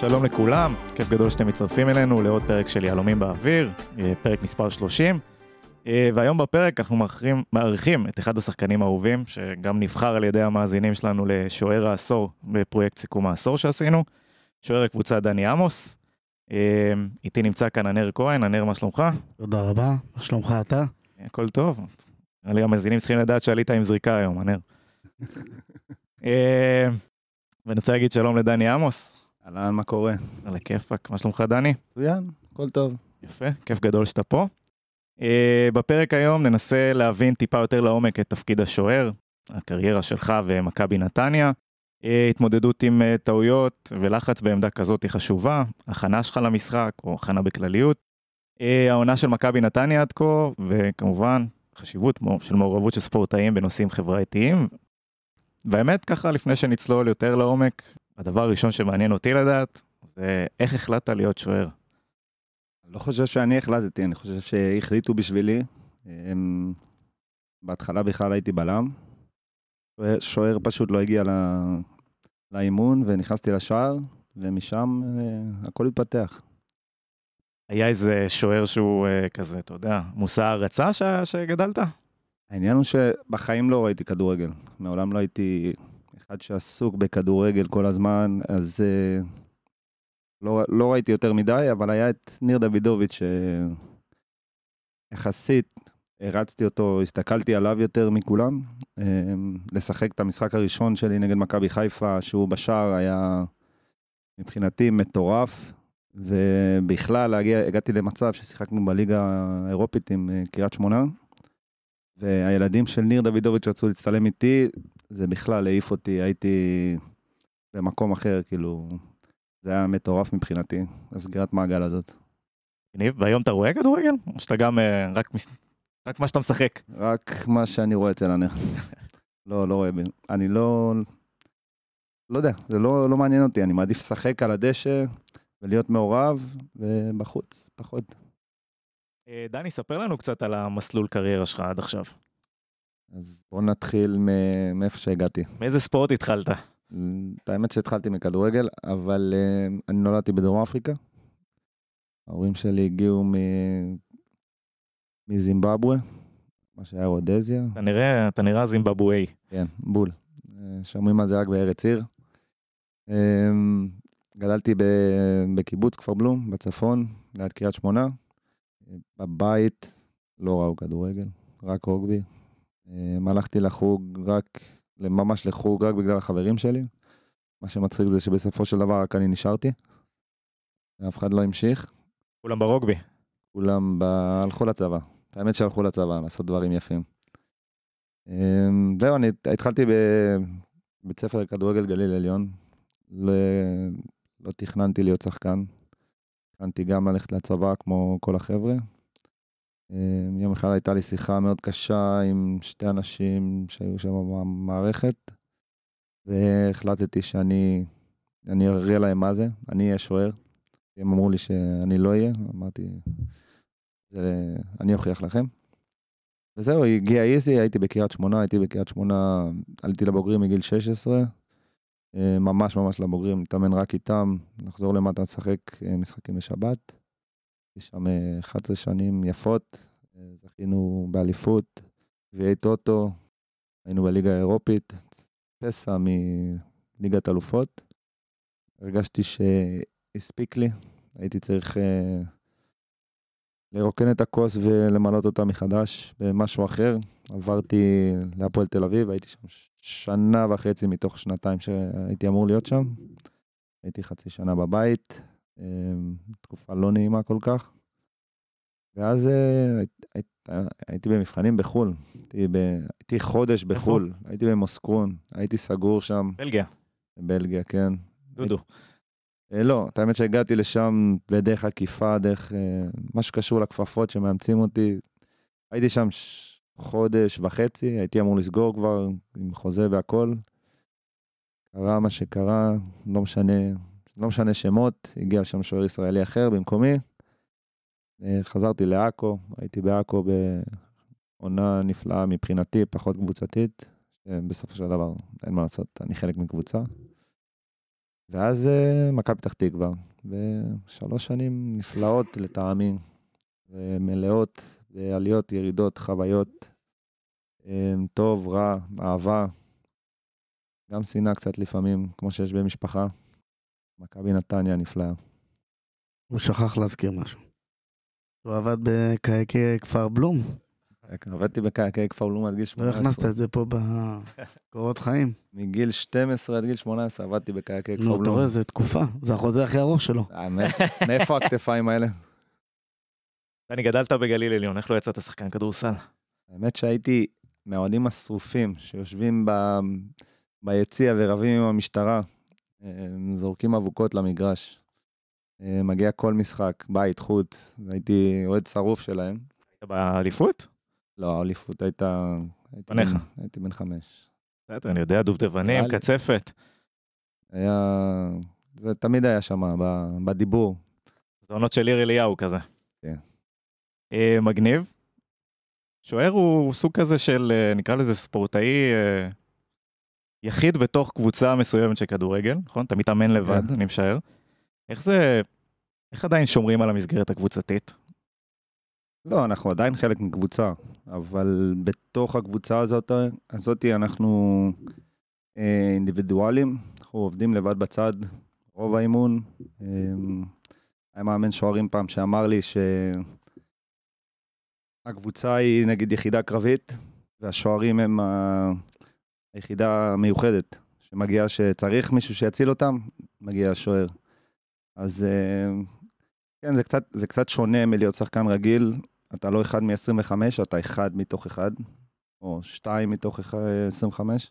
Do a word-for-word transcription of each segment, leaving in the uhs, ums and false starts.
שלום לכולם, כיף גדול שאתם מצטרפים אלינו לעוד פרק של יהלומים באוויר, פרק מספר שלושים, והיום בפרק אנחנו מארחים, מארחים את אחד השחקנים האהובים, שגם נבחר על ידי המאזינים שלנו לשוער העשור בפרויקט סיכום העשור שעשינו, שוער הקבוצה דני עמוס. איתי נמצא כאן ענר כהן. ענר, מה שלומך? תודה רבה, מה שלומך אתה? הכל טוב. נראה לי המאזינים צריכים לדעת שעלית עם זריקה היום, ענר. ואני רוצה להגיד שלום לדני עמוס. אהלן, מה קורה? על הכיפק, מה שלומך דני? מצוין, הכל טוב. יפה, כיף גדול שאתה פה. Uh, בפרק היום ננסה להבין טיפה יותר לעומק את תפקיד השוער, הקריירה שלך ומכבי נתניה, uh, התמודדות עם uh, טעויות ולחץ בעמדה כזאת היא חשובה, הכנה שלך למשחק או הכנה בכלליות, uh, העונה של מכבי נתניה עד כה, וכמובן חשיבות של מעורבות של ספורטאים בנושאים חברתיים. והאמת ככה, לפני שנצלול יותר לעומק, הדבר הראשון שמעניין אותי לדעת, זה איך החלטת להיות שוער? לא חושב שאני החלטתי, אני חושב שהחליטו בשבילי. בהתחלה בכלל הייתי בלם. שוער פשוט לא הגיע לאימון, ונכנסתי לשער, ומשם הכל התפתח. היה איזה שוער שהוא כזה, אתה יודע, מושא הרצה שגדלת? העניין הוא שבחיים לא ראיתי כדורגל. מעולם לא הייתי אחד שעסוק בכדורגל כל הזמן, אז לא, לא ראיתי יותר מדי, אבל היה את ניר דוידוביץ' שיחסית הרצתי אותו, הסתכלתי עליו יותר מכולם. לשחק את המשחק הראשון שלי נגד מכבי חיפה, שהוא בשער, היה מבחינתי מטורף, ובכלל להגיע, הגעתי למצב ששיחקנו בליגה האירופית עם קריית שמונה, והילדים של ניר דוידוביץ' רצו להצטלם איתי, זה בכלל העיף אותי, הייתי במקום אחר, כאילו, זה היה מטורף מבחינתי, הסגירת מעגל הזאת. והיום אתה רואה כדורגל? או שאתה גם רק, רק מה שאתה משחק? רק מה שאני רואה אצל ענר. לא, לא רואה, אני לא, לא יודע, זה לא, לא מעניין אותי, אני מעדיף לשחק על הדשא, ולהיות מעורב, ובחוץ, פחות. דני, ספר לנו קצת על המסלול קריירה שלך עד עכשיו. אז בוא נתחיל מאיפה שהגעתי. מאיזה ספורט התחלת? את האמת שהתחלתי מכדורגל, אבל uh, אני נולדתי בדרום אפריקה. ההורים שלי הגיעו מ... מזימבבואה, מה שהיה רודזיה. אתה נראה, אתה נראה זימבבואי. כן, בול. שומעים על זה רק בארץ עיר. Um, גדלתי ב... בקיבוץ כפר בלום, בצפון, ליד קריית שמונה. בבית לא ראו כדורגל, רק רוגבי. Um, הלכתי לחוג רק... ממש לחוג רק בגלל החברים שלי. מה שמצחיק זה שבסופו של דבר רק אני נשארתי. אף אחד לא המשיך. כולם ברוגבי. כולם ב... הלכו לצבא. האמת שהלכו לצבא, לעשות דברים יפים. זהו, אני התחלתי בבית ספר כדורגל גליל עליון. לא, לא תכננתי להיות שחקן. תכננתי גם ללכת לצבא כמו כל החבר'ה. יום אחד הייתה לי שיחה מאוד קשה עם שתי אנשים שהיו שם במערכת, והחלטתי שאני אני אראה להם מה זה, אני אהיה שוער. הם אמרו לי שאני לא אהיה, אמרתי, זה, אני אוכיח לכם. וזהו, הגיע איזי, הייתי בקריית שמונה, הייתי בקריית שמונה, עליתי לבוגרים מגיל שש עשרה, ממש ממש לבוגרים, נתאמן רק איתם, נחזור למטה לשחק משחקים בשבת. שם אחת עשרה שנים יפות, זכינו באליפות, גביעי טוטו, היינו בליגה האירופית, פסע מליגת אלופות. הרגשתי שהספיק לי, הייתי צריך uh, לרוקן את הכוס ולמלות אותה מחדש במשהו אחר. עברתי להפועל תל אביב, הייתי שם שנה וחצי מתוך שנתיים שהייתי אמור להיות שם. הייתי חצי שנה בבית, תקופה לא נעימה כל כך. ואז הייתי במבחנים בחול, הייתי חודש בחול, הייתי במוסקון, הייתי סגור שם. בלגיה. בלגיה, כן. דודו. לא, את האמת שהגעתי לשם בדרך עקיפה, דרך מה שקשור לכפפות שמאמצים אותי. הייתי שם חודש וחצי, הייתי אמור לסגור כבר עם חוזה והכל. קרה מה שקרה, לא משנה... לא משנה שמות, הגיע שם שוער ישראלי אחר במקומי, חזרתי לעכו, הייתי בעכו בעונה נפלאה מבחינתי, פחות קבוצתית, בסופו של דבר אין מה לעשות, אני חלק מקבוצה, ואז uh, מכבי פתח תקווה, ושלוש שנים נפלאות לטעמי, ומלאות, ועליות, ירידות, חוויות, um, טוב, רע, אהבה, גם שנאה קצת לפעמים, כמו שיש במשפחה. מכבי נתניה נפלאה. הוא שכח להזכיר משהו. הוא עבד בקאיקי כפר בלום. עבדתי בקאיקי כפר בלום עד גיל שמונה עשרה. לא הכנסת את זה פה בקורות חיים. מגיל שתים עשרה עד גיל שמונה עשרה עבדתי בקאיקי כפר בלום. נו, אתה רואה, זה תקופה. זה החוזה הכי ארוך שלו. מאיפה הכתפיים האלה? אני גדלת בגליל עליון, איך לא יצאת שחקן כדורסל? האמת שהייתי מהאוהדים השרופים שיושבים ב... ביציע ורבים עם המשטרה, זורקים אבוקות למגרש. מגיע כל משחק, בית, חוץ, הייתי אוהד שרוף שלהם. היית באליפות? לא, האליפות הייתה... בניך? הייתי בן חמש. בסדר, אני יודע, דובדבנים, קצפת. היה... זה תמיד היה שם, בדיבור. זה עונות של עיר אליהו כזה. כן. מגניב. שוער הוא סוג כזה של, נקרא לזה ספורטאי יחיד בתוך קבוצה מסוימת של כדורגל, נכון? אתה מתאמן לבד, אני משער. איך זה, איך עדיין שומרים על המסגרת הקבוצתית? לא, אנחנו עדיין חלק מקבוצה, אבל בתוך הקבוצה הזאת, הזאת אנחנו אה, אינדיבידואלים, אנחנו עובדים לבד בצד, רוב האימון. אה, היה מאמן שוערים פעם שאמר לי שהקבוצה היא נגיד יחידה קרבית, והשוערים הם ה... היחידה מיוחדת, שמגיע שצריך מישהו שיציל אותם, מגיע השוער. אז כן, זה קצת, זה קצת שונה מלהיות שחקן רגיל, אתה לא אחד מ-עשרים וחמש, אתה אחד מתוך אחד, או שתיים מתוך עשרים וחמש.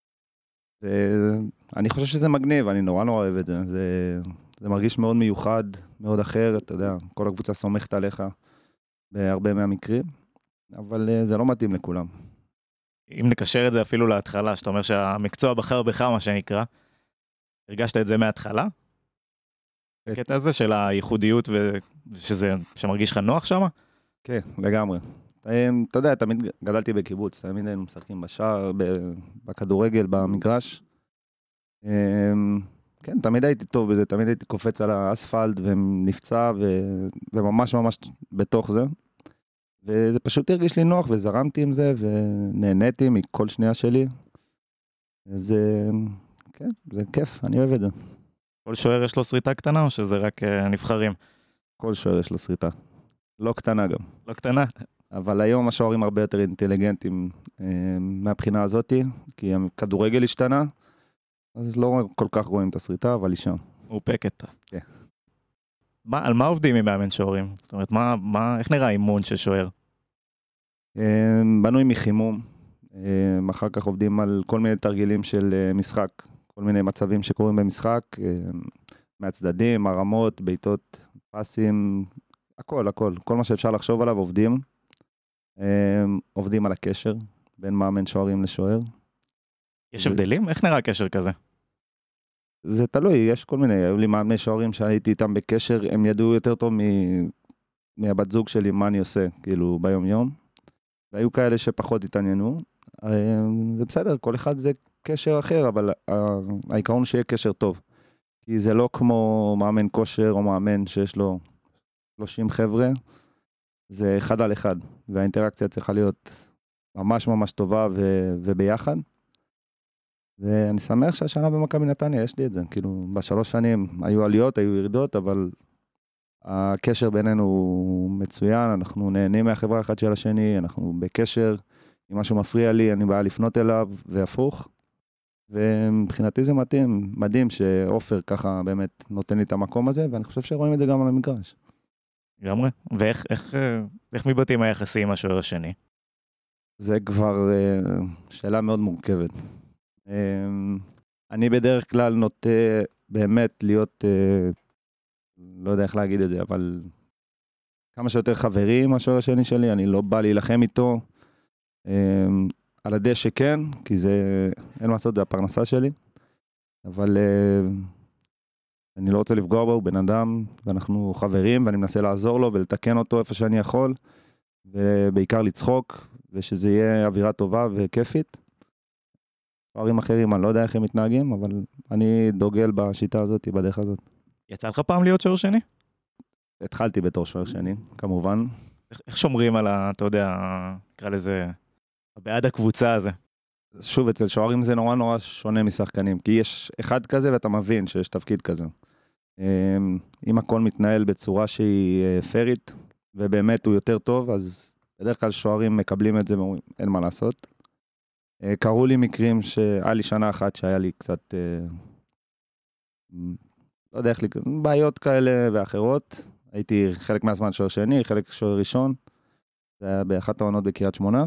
ואני חושב שזה מגניב, אני נורא נורא אוהב את זה. זה, זה מרגיש מאוד מיוחד, מאוד אחר, אתה יודע, כל הקבוצה סומכת עליך בהרבה מהמקרים, אבל זה לא מתאים לכולם. אם נקשר את זה אפילו להתחלה, שאתה אומר שהמקצוע בחר בך, מה שנקרא, הרגשת את זה מההתחלה? הקטע הזה של הייחודיות ושזה, שמרגיש לך נוח שם? כן, לגמרי. אתה יודע, תמיד גדלתי בקיבוץ, תמיד היינו משחקים בשער, בכדורגל, במגרש. כן, תמיד הייתי טוב בזה, תמיד הייתי קופץ על האספלט ונפצע וממש ממש בתוך זה. וזה פשוט הרגיש לי נוח, וזרמתי עם זה, ונהניתי מכל שנייה שלי. זה, כן, זה כיף, אני אוהב את זה. כל שוער יש לו שריטה קטנה, או שזה רק נבחרים? כל שוער יש לו שריטה. לא קטנה גם. לא קטנה? אבל היום השוערים הרבה יותר אינטליגנטים מהבחינה הזאת, כי הכדורגל השתנה, אז לא כל כך רואים את השריטה, אבל היא שם. הוא פקט. כן. מה, על מה עובדים עם מאמן שוערים? זאת אומרת, מה, מה, איך נראה אימון של שוער? בנוי מחימום, אחר כך עובדים על כל מיני תרגילים של משחק, כל מיני מצבים שקורים במשחק, מהצדדים, הרמות, בעיטות, פסים, הכל, הכל, כל מה שאפשר לחשוב עליו עובדים. עובדים על הקשר בין מאמן שוערים לשוער. יש הבדלים? איך נראה קשר כזה? זה תלוי, יש כל מיני, היו לי מאמני שוערים שהייתי איתם בקשר, הם ידעו יותר טוב מהבת זוג שלי מה אני עושה, כאילו ביום יום, והיו כאלה שפחות התעניינו, זה בסדר, כל אחד זה קשר אחר, אבל העיקרון שיהיה קשר טוב, כי זה לא כמו מאמן כושר או מאמן שיש לו שלושים חבר'ה, זה אחד על אחד, והאינטראקציה צריכה להיות ממש ממש טובה ו- וביחד, ואני שמח שהשנה במכבי נתניה יש לי את זה, כאילו בשלוש שנים היו עליות, היו ירידות, אבל הקשר בינינו הוא מצוין, אנחנו נהנים מהחברה אחד של השני, אנחנו בקשר, אם משהו מפריע לי, אני בא לפנות אליו והפוך, ומבחינתי זה מתאים, מדהים שאופר ככה באמת נותן לי את המקום הזה, ואני חושב שרואים את זה גם על המגרש. גמרי, ואיך איך, איך מבטאים היחסים השוער השני? זה כבר שאלה מאוד מורכבת. אני בדרך כלל נוטה באמת להיות, לא יודע איך להגיד את זה, אבל כמה שיותר חברים מהשוער השני שלי, אני לא בא להילחם איתו, על הדשא כן, כי זה, אין מה לעשות, זה הפרנסה שלי, אבל אני לא רוצה לפגוע בו, הוא בן אדם, ואנחנו חברים, ואני מנסה לעזור לו ולתקן אותו איפה שאני יכול, ובעיקר לצחוק, ושזה יהיה אווירה טובה וכיפית. שוערים אחרים, אני לא יודע איך הם מתנהגים, אבל אני דוגל בשיטה הזאת, בדרך הזאת. יצא לך פעם להיות שוער שני? התחלתי בתור שוער שני, כמובן. איך, איך שומרים על ה... אתה יודע, נקרא לזה, בעד הקבוצה הזה? שוב, אצל שוערים זה נורא נורא שונה משחקנים, כי יש אחד כזה ואתה מבין שיש תפקיד כזה. אם הכל מתנהל בצורה שהיא פיירית, ובאמת הוא יותר טוב, אז בדרך כלל שוערים מקבלים את זה ואומרים, אין מה לעשות. קראו לי מקרים שהיה לי שנה אחת שהיה לי קצת, לא יודע איך, בעיות כאלה ואחרות. הייתי חלק מהזמן שוער שני, חלק שוער ראשון. זה היה באחת העונות בקריית שמונה.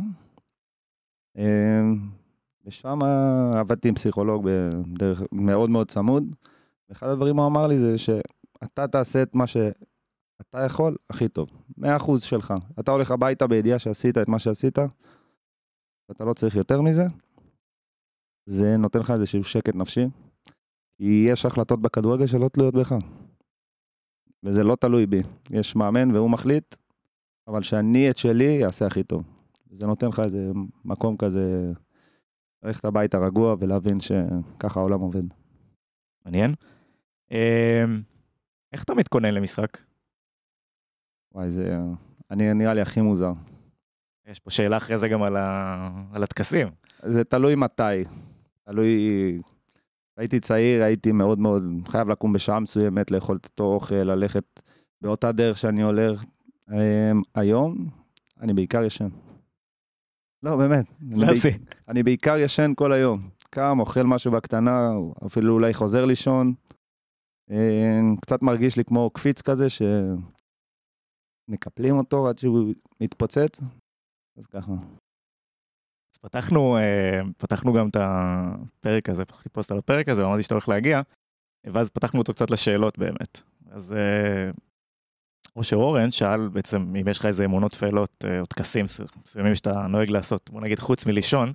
ושם עבדתי עם פסיכולוג בדרך מאוד מאוד צמוד. ואחד הדברים הוא אמר לי זה שאתה תעשה את מה שאתה יכול הכי טוב. מאה אחוז שלך. אתה הולך הביתה בידיעה שעשית את מה שעשית, ואתה לא צריך יותר מזה. זה נותן לך איזשהו שקט נפשי. כי יש החלטות בכדורגל שלא תלויות בך. וזה לא תלוי בי. יש מאמן והוא מחליט, אבל שאני את שלי אעשה הכי טוב. זה נותן לך איזה מקום כזה, ללכת הביתה רגוע ולהבין שככה העולם עובד. מעניין. איך אתה מתכונן למשחק? וואי, זה אני נראה לי הכי מוזר. יש פה שאלה אחרי זה גם על, ה... על התקסים. זה תלוי מתי. תלוי... הייתי צעיר, הייתי מאוד מאוד חייב לקום בשעה מסוימת, לאכול את אותו אוכל, ללכת באותה דרך שאני הולך. היום אני בעיקר ישן. לא, באמת. קלאסי. אני, בעיקר, אני בעיקר ישן כל היום. קם, אוכל משהו בקטנה, אפילו אולי חוזר לישון. קצת מרגיש לי כמו קפיץ כזה, שנקפלים אותו עד שהוא מתפוצץ. אז ככה. אז פתחנו, פתחנו גם את הפרק הזה, פתחתי פוסט על הפרק הזה, ואמרתי שאתה הולך להגיע, ואז פתחנו אותו קצת לשאלות באמת. אז אושר אורן שאל בעצם אם יש לך איזה אמונות תפלות או תקסים מסוימים שאתה נוהג לעשות, בוא נגיד חוץ מלישון.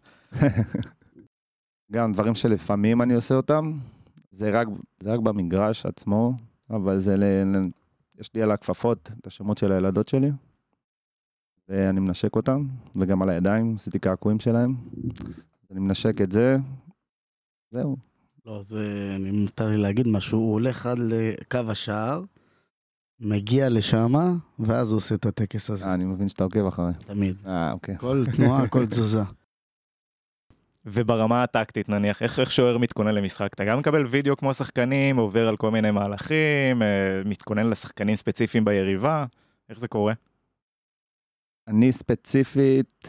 גם דברים שלפעמים אני עושה אותם, זה רק, זה רק במגרש עצמו, אבל זה ל... יש לי על הכפפות את השמות של הילדות שלי, ואני מנשק אותם, וגם על הידיים, עשיתי קעקועים שלהם. אני מנשק את זה, זהו. לא, זה, אני מותר לי להגיד משהו, הוא הולך עד לקו השער, מגיע לשם, ואז הוא עושה את הטקס הזה. אה, אני מבין שאתה עוקב אחרי. תמיד. אה, אוקיי. כל תנועה, כל תזוזה. וברמה הטקטית נניח, איך, איך שוער מתכונן למשחק? אתה גם מקבל וידאו כמו שחקנים, עובר על כל מיני מהלכים, מתכונן לשחקנים ספציפיים ביריבה, איך זה קורה? אני ספציפית,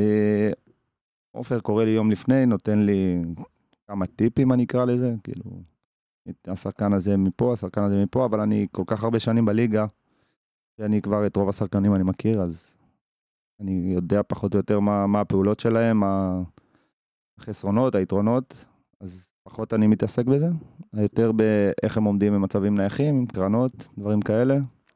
עופר קורא לי יום לפני, נותן לי כמה טיפים אני אקרא לזה, כאילו, השחקן הזה מפה, השחקן הזה מפה, אבל אני כל כך הרבה שנים בליגה, שאני כבר את רוב השחקנים אני מכיר, אז אני יודע פחות או יותר מה, מה הפעולות שלהם, מה החסרונות, היתרונות, אז פחות אני מתעסק בזה, יותר באיך הם עומדים במצבים נייחים, קרנות, דברים כאלה.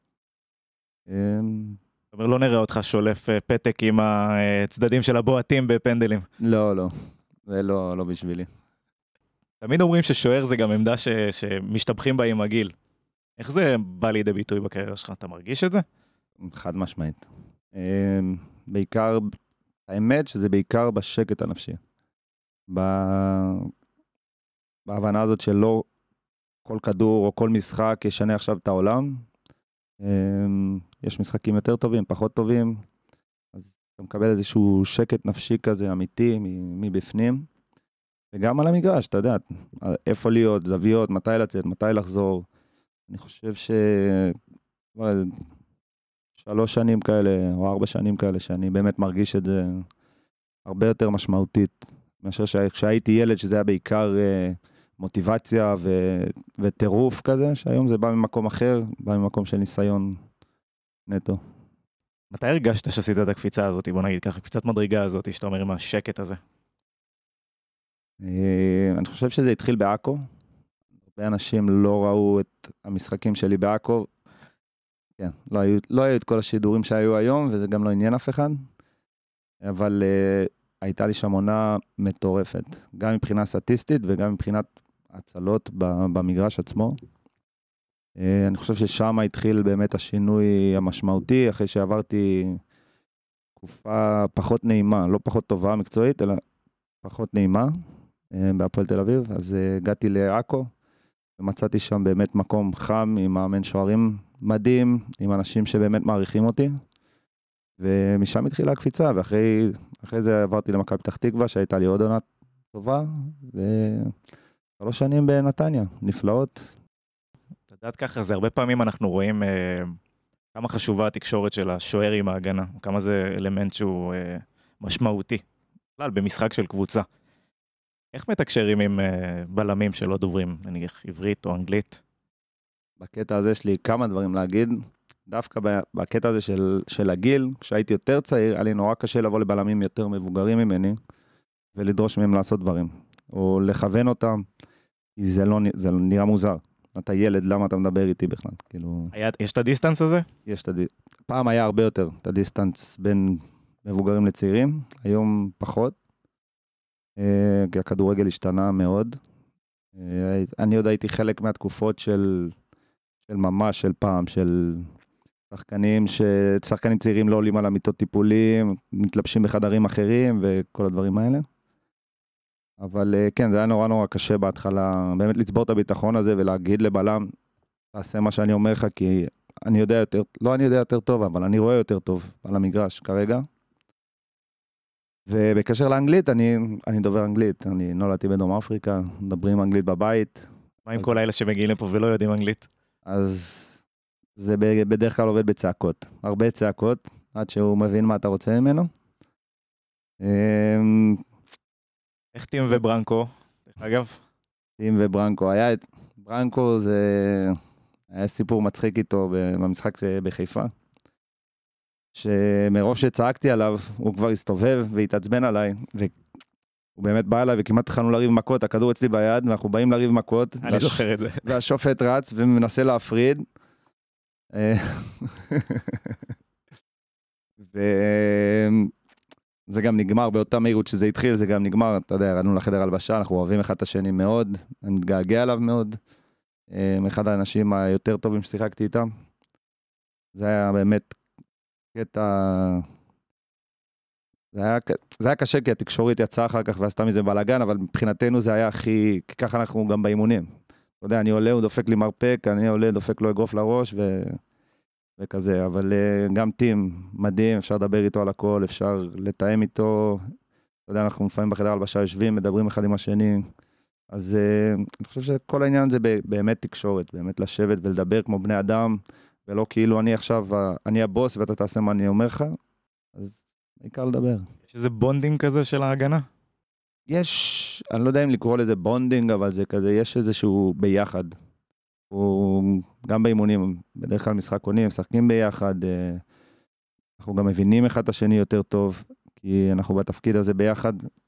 זאת אומרת, לא נראה אותך שולף פתק עם הצדדים של הבועטים בפנדלים. לא, לא, זה לא, לא בשבילי. תמיד אומרים ששוער זה גם עמדה ש, שמשתבחים בה עם הגיל. איך זה בא לידי ביטוי בקריירה שלך? אתה מרגיש את זה? חד משמעית. בעיקר, האמת שזה בעיקר בשקט הנפשי. בהבנה הזאת שלא כל כדור או כל משחק ישנה עכשיו את העולם. יש משחקים יותר טובים, פחות טובים. אז אתה מקבל איזשהו שקט נפשי כזה אמיתי מבפנים. וגם על המגרש, אתה יודע, איפה להיות, זוויות, מתי לצאת, מתי לחזור. אני חושב ש... שלוש שנים כאלה, או ארבע שנים כאלה, שאני באמת מרגיש את זה הרבה יותר משמעותית, מאשר כשהייתי ילד, שזה היה בעיקר מוטיבציה ו... וטירוף כזה, שהיום זה בא ממקום אחר, בא ממקום של ניסיון נטו. מתי הרגשת שעשית את הקפיצה הזאת, בוא נגיד ככה, קפיצת מדרגה הזאת, שאתה אומר עם השקט הזה? אני חושב שזה התחיל בעכו. הרבה אנשים לא ראו את המשחקים שלי בעכו. כן, לא היו, לא היו את כל השידורים שהיו היום, וזה גם לא עניין אף אחד. אבל uh, הייתה לי שם עונה מטורפת. גם מבחינה סטטיסטית וגם מבחינת הצלות במגרש עצמו. Uh, אני חושב ששם התחיל באמת השינוי המשמעותי, אחרי שעברתי תקופה פחות נעימה, לא פחות טובה מקצועית, אלא פחות נעימה. בהפועל תל אביב, אז הגעתי לעכו, ומצאתי שם באמת מקום חם, עם מאמן שוערים מדהים, עם אנשים שבאמת מעריכים אותי, ומשם התחילה הקפיצה, ואחרי אחרי זה עברתי למכבי פתח תקווה, שהייתה לי עוד עונה טובה, ושלוש שנים בנתניה, נפלאות. אתה יודעת ככה, זה הרבה פעמים אנחנו רואים אה, כמה חשובה התקשורת של השוער עם ההגנה, כמה זה אלמנט שהוא אה, משמעותי, בכלל במשחק של קבוצה. איך מתקשרים עם אה, בלמים שלא דוברים, נניח עברית או אנגלית? בקטע הזה יש לי כמה דברים להגיד, דווקא בקטע הזה של, של הגיל, כשהייתי יותר צעיר, היה לי נורא קשה לבוא לבלמים יותר מבוגרים ממני, ולדרוש מהם לעשות דברים, או לכוון אותם, כי זה לא, זה נראה מוזר. אתה ילד, למה אתה מדבר איתי בכלל? כאילו... היה, יש את הדיסטנס הזה? יש את הדיסטנס. פעם היה הרבה יותר, את הדיסטנס בין מבוגרים לצעירים, היום פחות, כי הכדורגל השתנה מאוד. אני עוד הייתי חלק מהתקופות של, של ממש, של פעם, של שחקנים, ששחקנים צעירים לא עולים על המיטות טיפולים, מתלבשים בחדרים אחרים וכל הדברים האלה. אבל כן, זה היה נורא נורא קשה בהתחלה, באמת לצבור את הביטחון הזה ולהגיד לבלם, תעשה מה שאני אומר לך, כי אני יודע יותר, לא אני יודע יותר טוב, אבל אני רואה יותר טוב על המגרש כרגע. ובקשר לאנגלית, אני, אני דובר אנגלית, אני נולדתי בדרום אפריקה, מדברים אנגלית בבית. מה עם כל האלה שמגיעים לפה ולא יודעים אנגלית? אז זה בדרך כלל עובד בצעקות, הרבה צעקות, עד שהוא מבין מה אתה רוצה ממנו. איך טים וברנקו, אגב? טים וברנקו, היה, ברנקו זה, היה סיפור מצחיק איתו במשחק בחיפה, שמרוב שצעקתי עליו, הוא כבר הסתובב והתעצבן עליי, והוא באמת בא אליי וכמעט התחלנו לריב מכות, הכדור אצלי ביד, ואנחנו באים לריב מכות, אני זוכר את זה. והשופט רץ ומנסה להפריד, ו... זה גם נגמר באותה מהירות שזה התחיל, זה גם נגמר, אתה יודע, ירדנו לחדר הלבשה, אנחנו אוהבים אחד את השני מאוד, אני מתגעגע עליו מאוד, אחד האנשים היותר טובים ששיחקתי איתם, זה היה באמת קטע, זה היה, זה היה קשה כי התקשורית יצאה אחר כך ועשתה מזה בלגן, אבל מבחינתנו זה היה הכי, ככה אנחנו גם באימונים, אתה יודע, אני עולה, הוא דופק לי מרפק, אני עולה, דופק לו אגרוף לראש, ו... וכזה, אבל גם טים מדהים, אפשר לדבר איתו על הכל, אפשר לתאם איתו, אתה יודע, אנחנו לפעמים בחדר הלבשה יושבים, מדברים אחד עם השני, אז אני חושב שכל העניין זה באמת תקשורת, באמת לשבת ולדבר כמו בני אדם, ולא כאילו אני עכשיו, אני הבוס ואתה תעשה מה אני אומר לך, אז בעיקר לדבר. יש איזה בונדינג כזה של ההגנה? יש, אני לא יודע אם לקרוא לזה בונדינג, אבל זה כזה, יש איזשהו ביחד. הוא גם באימונים, בדרך כלל משחק עונים, משחקים ביחד, אנחנו גם מבינים אחד את השני יותר טוב, כי אנחנו בתפקיד הזה ביחד,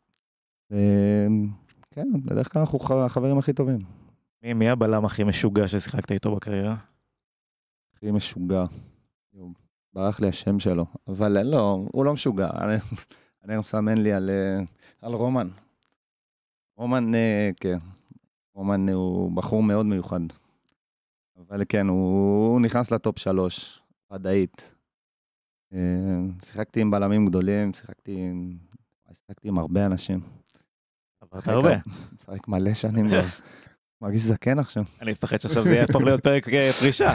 כן, בדרך כלל אנחנו החברים הכי טובים. מי, מי הבלם הכי משוגע ששיחקת איתו בקריירה? הכי משוגע, ברח לי השם שלו, אבל לא, הוא לא משוגע, אני, אני מסמן לי על, על רומן. רומן, כן, רומן הוא בחור מאוד מיוחד. אבל כן, הוא נכנס לטופ שלוש, ודאית. שיחקתי עם בלמים גדולים, שיחקתי עם, שיחקתי עם הרבה אנשים. עברת הרבה. משחק מלא שנים כבר. מרגיש זקן עכשיו. אני מפחד שעכשיו זה יהפוך להיות פרק פרישה.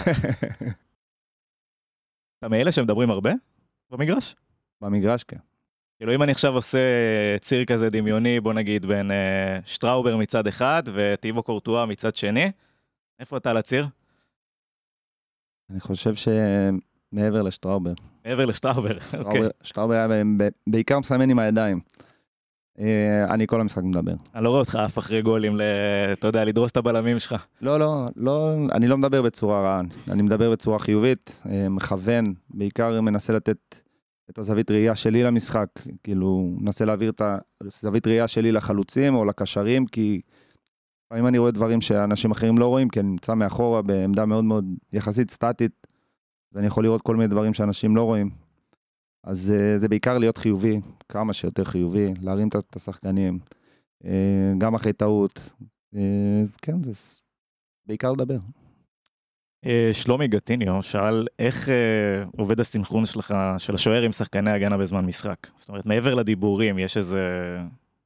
אתה מאלה שמדברים הרבה במגרש? במגרש, כן. כאילו אם אני עכשיו עושה ציר כזה דמיוני, בוא נגיד בין שטראובר מצד אחד וטיבו קורטואה מצד שני, איפה אתה על הציר? אני חושב שמעבר לשטראובר. מעבר לשטראובר, אוקיי. שטראובר היה בעיקר מסמן עם הידיים. אני כל המשחק מדבר. אני לא רואה אותך אף אחרי גולים, אתה יודע, לדרוס את הבלמים שלך. לא, לא, לא, אני לא מדבר בצורה רעה, אני מדבר בצורה חיובית, מכוון, בעיקר מנסה לתת את הזווית ראייה שלי למשחק, כאילו, מנסה להעביר את הזווית ראייה שלי לחלוצים או לקשרים, כי לפעמים אני רואה דברים שאנשים אחרים לא רואים, כי אני נמצא מאחורה בעמדה מאוד מאוד יחסית סטטית, אז אני יכול לראות כל מיני דברים שאנשים לא רואים. אז זה בעיקר להיות חיובי, כמה שיותר חיובי, להרים את השחקנים, גם אחרי טעות, כן, זה בעיקר לדבר. שלומי גטיניו שאל איך עובד הסינכרון שלך, של השוער עם שחקני הגנה בזמן משחק. זאת אומרת, מעבר לדיבורים, יש איזה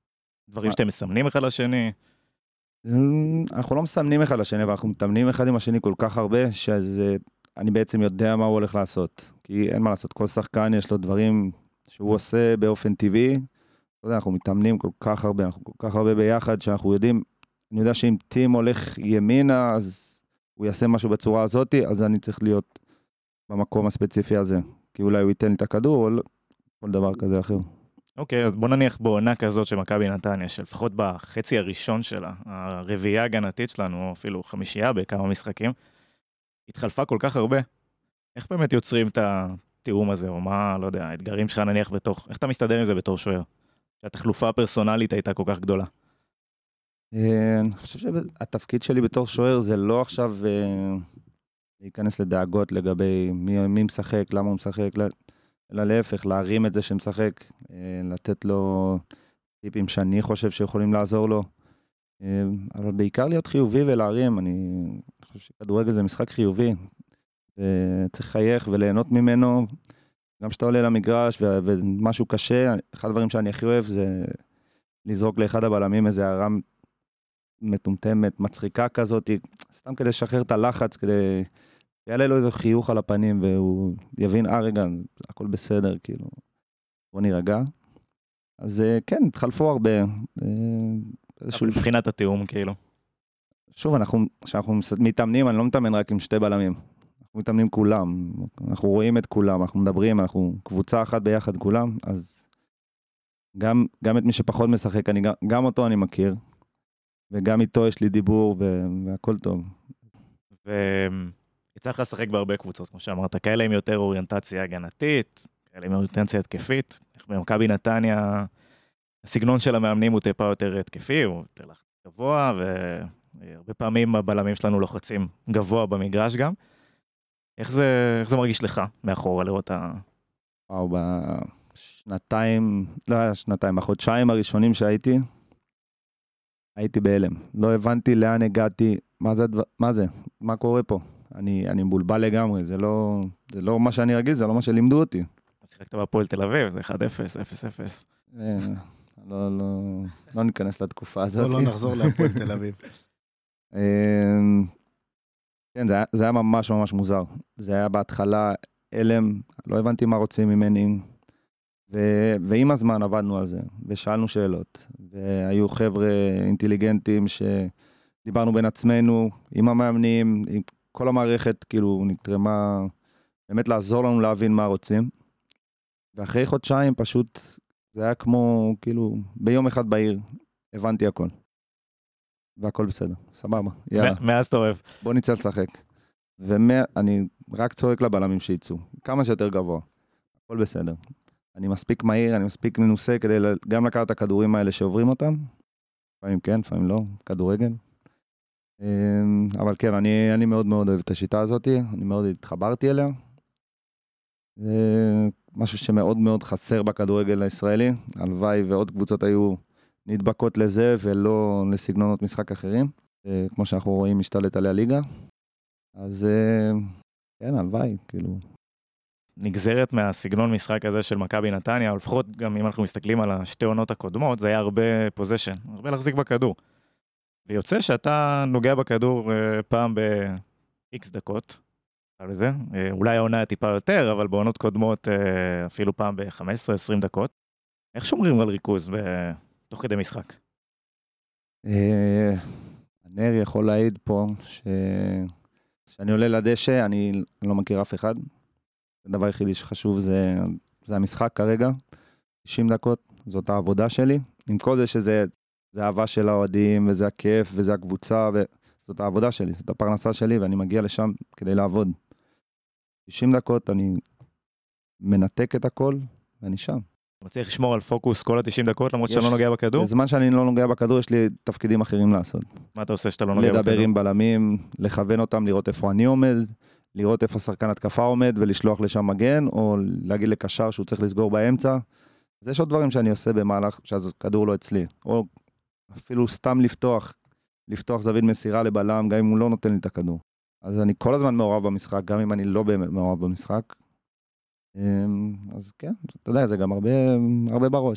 דברים שאתם מסמנים אחד לשני? אנחנו לא מסמנים אחד לשני, אבל אנחנו מתאמנים אחד עם השני כל כך הרבה, שזה, אני בעצם יודע מה הוא הולך לעשות. כי אין מה לעשות, כל שחקן יש לו דברים שהוא עושה באופן טבעי. אתה יודע, אנחנו מתאמנים כל כך הרבה, אנחנו כל כך הרבה ביחד, שאנחנו יודעים, אני יודע שאם טים הולך ימינה, אז הוא יעשה משהו בצורה הזאת, אז אני צריך להיות במקום הספציפי הזה. כי אולי הוא ייתן לי את הכדור, או כל דבר כזה אחר. אוקיי, אז בוא נניח בעונה כזאת של מכבי נתניה, שלפחות בחצי הראשון שלה, הרביעייה הגנתית שלנו, או אפילו חמישייה בכמה משחקים, התחלפה כל כך הרבה. איך באמת יוצרים את התיאום הזה, או מה, לא יודע, האתגרים שלך נניח בתוך, איך אתה מסתדר עם זה בתור שוער? שהתחלופה הפרסונלית הייתה כל כך גדולה. אני חושב שהתפקיד שלי בתור שוער זה לא עכשיו להיכנס לדאגות לגבי מי, מי משחק, למה הוא משחק, אלא להפך, להרים את זה שמשחק, לתת לו טיפים שאני חושב שיכולים לעזור לו, אבל בעיקר להיות חיובי ולהרים. אני חושב שכדורגל זה משחק חיובי, וצריך לחייך וליהנות ממנו, גם שאתה עולה למגרש ומשהו קשה. אחד הדברים שאני הכי אוהב זה לזרוק לאחד הבלמים איזה הערה מטומטמת, מצחיקה כזאת, סתם כדי לשחרר את הלחץ, כדי יעלה לו איזה חיוך על הפנים, והוא יבין, אה רגע, הכל בסדר, כאילו, בוא נירגע. אז כן, התחלפו הרבה. אבל מבחינת התיאום, כאילו. שוב, אנחנו, כשאנחנו מתאמנים, אני לא מתאמן רק עם שתי בלמים. אנחנו מתאמנים כולם, אנחנו רואים את כולם, אנחנו מדברים, אנחנו קבוצה אחת ביחד כולם, אז גם, גם את מי שפחות משחק, אני, גם אותו אני מכיר, וגם איתו יש לי דיבור, והכל טוב. ויצא לך לשחק בהרבה קבוצות, כמו שאמרת, כאלה עם יותר אוריינטציה הגנתית, כאלה עם אוריינטציה התקפית. במכבי נתניה, הסגנון של המאמנים הוא טיפה יותר התקפי, הוא יותר לחץ גבוה, והרבה פעמים הבלמים שלנו לוחצים גבוה במגרש גם. איך זה, איך זה מרגיש לך מאחורה לראות ה... וואו, בשנתיים, לא היה שנתיים, בחודשיים הראשונים שהייתי, הייתי בהלם. לא הבנתי לאן הגעתי, מה זה, מה זה, מה קורה פה. אני, אני מבולבל לגמרי, זה לא, זה לא מה שאני רגיל, זה לא מה שלימדו אותי. שיחקת בהפועל תל אביב, זה אחד אפס, אפס אפס. לא, לא, לא ניכנס לתקופה הזאת. לא, לא נחזור להפועל תל אביב. כן, זה היה, זה היה ממש ממש מוזר. זה היה בהתחלה אלם, לא הבנתי מה רוצים ממני, ו, ועם הזמן עבדנו על זה, ושאלנו שאלות, והיו חבר'ה אינטליגנטים שדיברנו בין עצמנו, עם המאמנים, עם כל המערכת, כאילו נתרמה, באמת לעזור לנו להבין מה רוצים, ואחרי חודשיים פשוט, זה היה כמו, כאילו, ביום אחד בעיר, הבנתי הכל. והכל בסדר, סבבה, יאללה. מאז אתה אוהב. בוא נצא לשחק. ואני רק צועק לבלמים שיצאו, כמה שיותר גבוה, הכל בסדר. אני מספיק מהיר, אני מספיק מנוסה, כדי גם לקחת את הכדורים האלה שעוברים אותם, לפעמים כן, לפעמים לא, כדורגל. אבל כן, אני, אני מאוד מאוד אוהב את השיטה הזאת, אני מאוד התחברתי אליה. זה משהו שמאוד מאוד חסר בכדורגל הישראלי, הלוואי ועוד קבוצות היו נדבקות לזה ולא לסגנונות משחק אחרים, כמו שאנחנו רואים משתלט עליה ליגה. אז כן, הלוואי, כאילו. נגזרת מהסגנון משחק הזה של מכבי נתניה, או לפחות גם אם אנחנו מסתכלים על השתי עונות הקודמות, זה היה הרבה פוזיישן, הרבה להחזיק בכדור. ויוצא שאתה נוגע בכדור פעם ב-X דקות, לזה. אולי העונה טיפה יותר, אבל בעונות קודמות אפילו פעם ב-חמש עשרה עשרים דקות. איך שומרים על ריכוז תוך כדי משחק? נר יכול להעיד פה שאני עולה לדשא, אני לא מכיר אף אחד. הדבר היחידי שחשוב זה, זה המשחק כרגע, תשעים דקות, זאת העבודה שלי. עם כל זה שזה זה האהבה של האוהדים, וזה הכיף, וזה הקבוצה, וזאת העבודה שלי, זאת הפרנסה שלי, ואני מגיע לשם כדי לעבוד. תשעים דקות אני מנתק את הכל, ואני שם. אתה מצליח לשמור על פוקוס כל ה-תשעים דקות, למרות שאתה לא נוגע בכדור? בזמן שאני לא נוגע בכדור, יש לי תפקידים אחרים לעשות. מה אתה עושה שאתה לא נוגע בכדור? לדבר עם בלמים, לכוון אותם, לראות איפה אני עומד, לראות איפה שחקן התקפה עומד, ולשלוח לשם מגן, או להגיד לקשר שהוא צריך לסגור באמצע. אז יש עוד דברים שאני עושה במהלך, שהכדור לא אצלי. או אפילו סתם לפתוח, לפתוח זווית מסירה לבלם, גם אם הוא לא נותן לי את הכדור. אז אני כל הזמן מעורב במשחק, גם אם אני לא באמת מעורב במשחק. אז כן, אתה יודע, זה גם הרבה, הרבה בראש.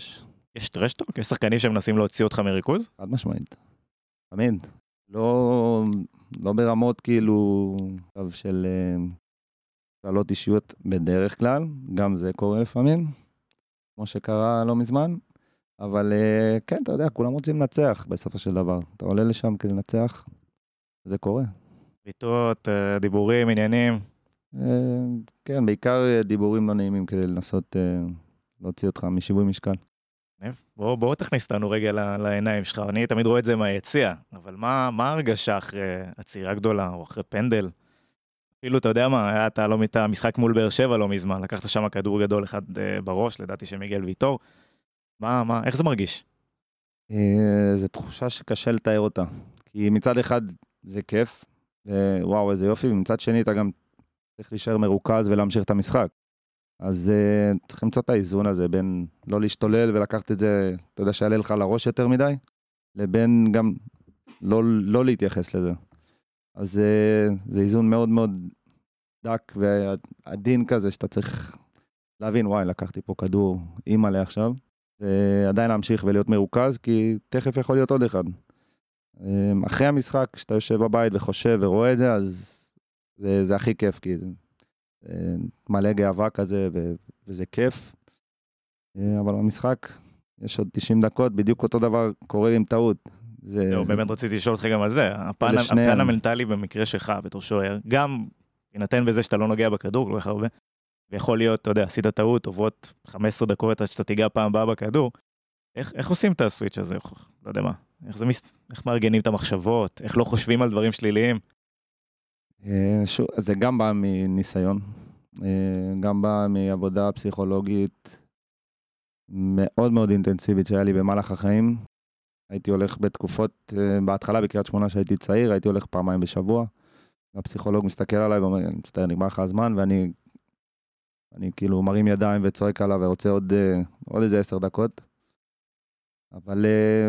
יש טרשטוק? יש שחקנים שמנסים להוציא אותך מריכוז? חד משמעית. תמיד. לא, לא ברמות כאילו של כללות אישיות בדרך כלל, גם זה קורה לפעמים, כמו שקרה לא מזמן, אבל כן, אתה יודע, כולם רוצים לנצח בסופו של דבר. אתה עולה לשם כדי לנצח, זה קורה. ביטות, דיבורים, עניינים. כן, בעיקר דיבורים לא נעימים כדי לנסות להוציא אותך משיווי משקל. בוא, בוא תכניס אותנו רגע לעיניים שלך, אני תמיד רואה את זה מהיציע, אבל מה, מה הרגשה אחרי עצירה גדולה או אחרי פנדל? אפילו אתה יודע מה, היה אתה לא מת המשחק מול באר שבע לא מזמן, לקחת שם כדור גדול אחד בראש, לדעתי שמיגל ויטור, מה, מה, איך זה מרגיש? זו תחושה שקשה לתאר אותה, כי מצד אחד זה כיף, וואו איזה יופי, ומצד שני אתה גם צריך להישאר מרוכז ולהמשיך את המשחק. אז uh, צריך למצוא את האיזון הזה, בין לא להשתולל ולקחת את זה, אתה יודע, שיעלה לך לראש יותר מדי, לבין גם לא, לא להתייחס לזה. אז uh, זה איזון מאוד מאוד דק ועדין כזה, שאתה צריך להבין, וואי, לקחתי פה כדור אימא'לה עכשיו, ועדיין להמשיך ולהיות מרוכז, כי תכף יכול להיות עוד אחד. Uh, אחרי המשחק, כשאתה יושב בבית וחושב ורואה את זה, אז זה, זה הכי כיף, כי מלא גאווה כזה, וזה כיף. אבל במשחק, יש עוד תשעים דקות, בדיוק אותו דבר קורה עם טעות. זהו, באמת רציתי לשאול אותך גם על זה. הפן המנטלי במקרה שלך, בתור שוער, גם ינתן בזה שאתה לא נוגע בכדור, לא איך הרבה, ויכול להיות, אתה יודע, עשית טעות, עוברות חמש עשרה דקות עד שאתה תיגע פעם הבאה בכדור. איך עושים את הסוויץ' הזה? לא יודע מה. איך מארגנים את המחשבות? איך לא חושבים על דברים שליליים? זה גם בא מניסיון, גם בא מעבודה פסיכולוגית מאוד מאוד אינטנסיבית שהיה לי במהלך החיים. הייתי הולך בתקופות, בהתחלה בקריית שמונה שהייתי צעיר, הייתי הולך פעמיים בשבוע. הפסיכולוג מסתכל עליי ואומר, מצטער, נגמר לך הזמן, ואני אני כאילו מרים ידיים וצועק עליו ורוצה עוד, עוד איזה עשר דקות. אבל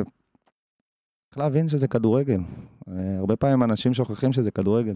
צריך להבין שזה כדורגל. הרבה פעמים אנשים שוכחים שזה כדורגל.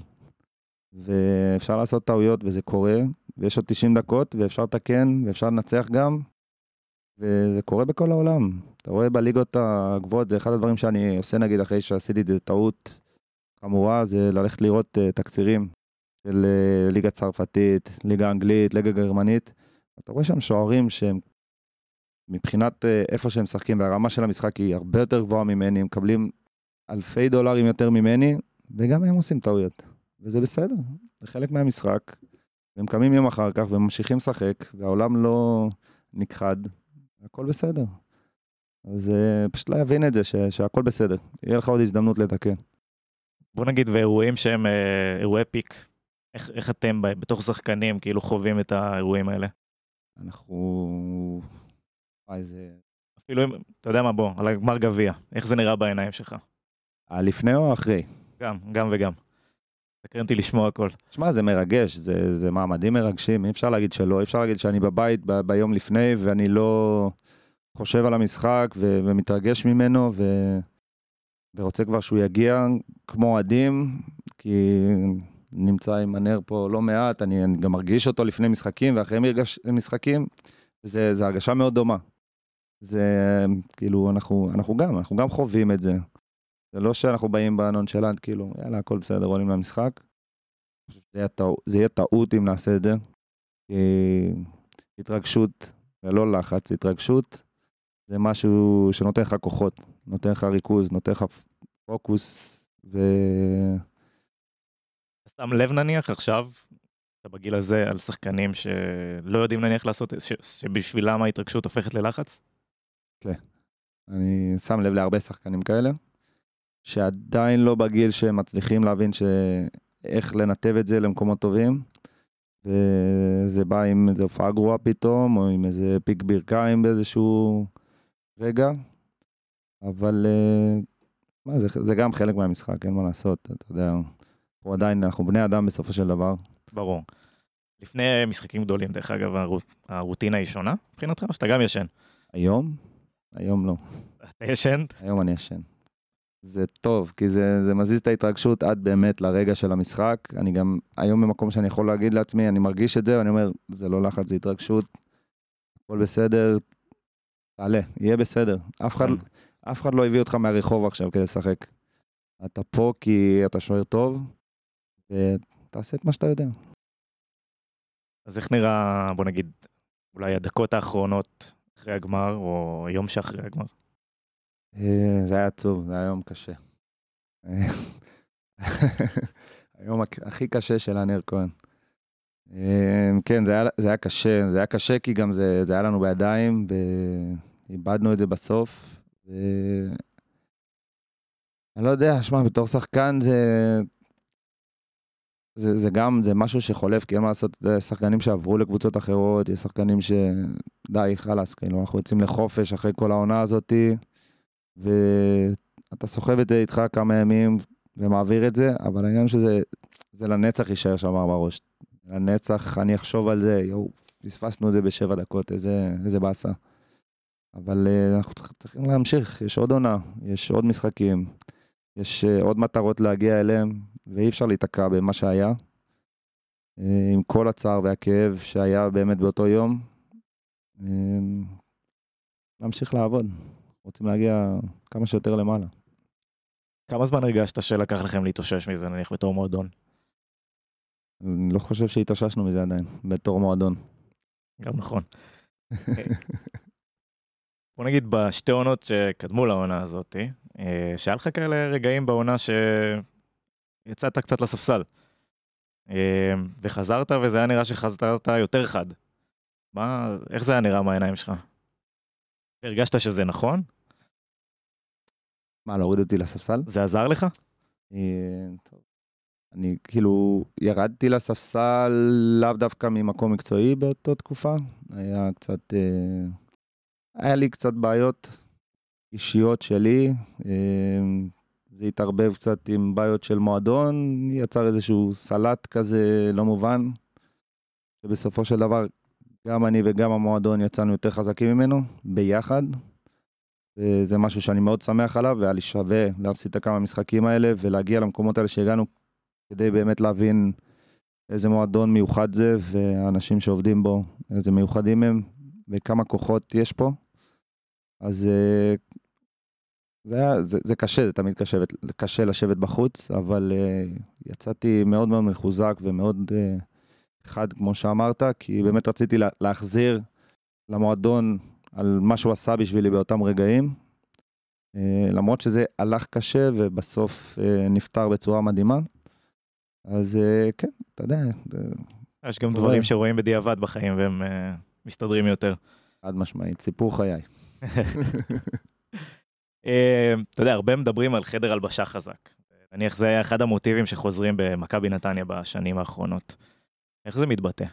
ואפשר לעשות טעויות, וזה קורה, ויש עוד תשעים דקות, ואפשר לתקן, ואפשר לנצח גם, וזה קורה בכל העולם. אתה רואה בליגות הגבוהות, זה אחד הדברים שאני עושה נגיד אחרי שעשיתי את טעות חמורה, זה ללכת לראות תקצירים של ליגה צרפתית, ליגה אנגלית, ליגה גרמנית. אתה רואה שם שוערים שהם, מבחינת איפה שהם משחקים, והרמה של המשחק היא הרבה יותר גבוהה ממני, הם מקבלים אלפי דולרים יותר ממני, וגם הם עושים טעויות. וזה בסדר, זה חלק מהמשחק, והם קמים יום אחר כך וממשיכים לשחק, והעולם לא נכחד, הכל בסדר. אז פשוט להבין את זה, ש- שהכל בסדר, יהיה לך עוד הזדמנות לתקן. בוא נגיד, ואירועים שהם אה, אירועי פיק, איך, איך אתם בתוך שחקנים כאילו חווים את האירועים האלה? אנחנו... וואי, זה... אפילו אם, אתה יודע מה, בוא, על הגמר גביע, איך זה נראה בעיניים שלך? לפני או אחרי? גם, גם וגם. תקרנתי לשמוע הכל. תשמע, זה מרגש, זה, זה מעמדים מרגשים, אי אפשר להגיד שלא, אי אפשר להגיד שאני בבית ב- ביום לפני, ואני לא חושב על המשחק, ו- ומתרגש ממנו, ו- ורוצה כבר שהוא יגיע כמו עדים, כי נמצא עם הנר פה לא מעט, אני, אני גם מרגיש אותו לפני משחקים, ואחרי מרגש, משחקים, זה, זה הרגשה מאוד דומה. זה כאילו, אנחנו, אנחנו גם, אנחנו גם חווים את זה. זה לא שאנחנו באים בנונשלנט, כאילו, יאללה, הכל בסדר, עולים למשחק. זה יהיה טעות, זה יהיה טעות אם נעשה את זה. כי התרגשות, ולא לחץ, התרגשות, זה משהו שנותן לך כוחות, נותן לך ריכוז, נותן לך פוקוס, ו... שם לב נניח עכשיו, אתה בגיל הזה, על שחקנים שלא יודעים נניח לעשות, ש... שבשבילם ההתרגשות הופכת ללחץ? כן. אני שם לב להרבה שחקנים כאלה. שעדיין לא בגיל שהם מצליחים להבין שאיך לנתב את זה למקומות טובים, וזה בא עם איזו הופעה גרועה פתאום, או עם איזה פיק ברכיים באיזשהו רגע, אבל מה, זה, זה גם חלק מהמשחק, אין מה לעשות, אתה יודע, פה עדיין אנחנו בני אדם בסופו של דבר. ברור. לפני משחקים גדולים, דרך אגב, הרוט, הרוטינה היא שונה, מבחינתך, או שאתה גם ישן? היום? היום לא. אתה ישן? היום אני ישן. זה טוב, כי זה, זה מזיז את ההתרגשות עד באמת לרגע של המשחק. אני גם היום במקום שאני יכול להגיד לעצמי, אני מרגיש את זה, ואני אומר, זה לא לחץ, זה התרגשות, הכל בסדר, תעלה, יהיה בסדר. אף אחד, כן. אף אחד לא הביא אותך מהרחוב עכשיו כדי לשחק. אתה פה כי אתה שוער טוב, ותעשה את מה שאתה יודע. אז איך נראה, בוא נגיד, אולי הדקות האחרונות אחרי הגמר, או יום שאחרי הגמר? אה, זה היה עצוב, זה היה יום קשה. היום הכ- הכי קשה של הנר כהן. אה, כן, זה היה, זה היה קשה, זה היה קשה כי גם זה, זה היה לנו בידיים, ואיבדנו את זה בסוף. ו... אני לא יודע, שמע, בתור שחקן זה... זה, זה גם, זה משהו שחולף, כי אין מה לעשות, זה שחקנים שעברו לקבוצות אחרות, יש שחקנים שדי, חלאס, כאילו, אנחנו יוצאים לחופש אחרי כל העונה הזאת, ואתה סוחב את זה איתך כמה ימים ומעביר את זה, אבל העניין שזה, זה לנצח יישאר שם בראש. לנצח, אני אחשוב על זה, יו, פספסנו את זה בשבע דקות, איזה, איזה באסה. אבל uh, אנחנו צריכים להמשיך, יש עוד עונה, יש עוד משחקים, יש uh, עוד מטרות להגיע אליהם, ואי אפשר להתעקע במה שהיה. Uh, עם כל הצער והכאב שהיה באמת באותו יום, uh, להמשיך לעבוד. רוצים להגיע כמה שיותר למעלה. כמה זמן הרגשת שלקח לכם להתאושש מזה, נניח בתור מועדון? אני לא חושב שהתאוששנו מזה עדיין, בתור מועדון. גם נכון. בוא נגיד בשתי עונות שקדמו לעונה הזאת, שהיה לך כאלה רגעים בעונה שיצאת קצת לספסל, וחזרת וזה היה נראה שחזרת יותר חד. מה, איך זה היה נראה מהעיניים שלך? הרגשת שזה נכון? מה, להוריד אותי לספסל? זה עזר לך? טוב. אני כאילו ירדתי לספסל לאו דווקא ממקום מקצועי באותה תקופה. היה קצת, היה לי קצת בעיות אישיות שלי. זה התערבב קצת עם בעיות של מועדון, יצר איזשהו סלט כזה לא מובן. ובסופו של דבר גם אני וגם המועדון יצאנו יותר חזקים ממנו, ביחד. וזה משהו שאני מאוד שמח עליו, והיה לי שווה להפסיד את הכמה משחקים האלה, ולהגיע למקומות האלה שהגענו, כדי באמת להבין איזה מועדון מיוחד זה, והאנשים שעובדים בו, איזה מיוחדים הם, וכמה כוחות יש פה. אז זה, היה, זה, זה קשה, זה תמיד קשה, קשה לשבת בחוץ, אבל יצאתי מאוד מאוד מחוזק ומאוד חד, כמו שאמרת, כי באמת רציתי להחזיר למועדון על מה שהוא עשה בשבילי באותם רגעים, למרות שזה הלך קשה ובסוף נפטר בצורה מדהימה. אז כן, אתה יודע. יש גם דברים שרואים בדיעבד בחיים והם מסתדרים יותר. עד משמעית, סיפור חיי. אתה יודע, הרבה מדברים על חדר הלבשה חזק. נניח זה היה אחד המוטיבים שחוזרים במכבי נתניה בשנים האחרונות. איך זה מתבטא?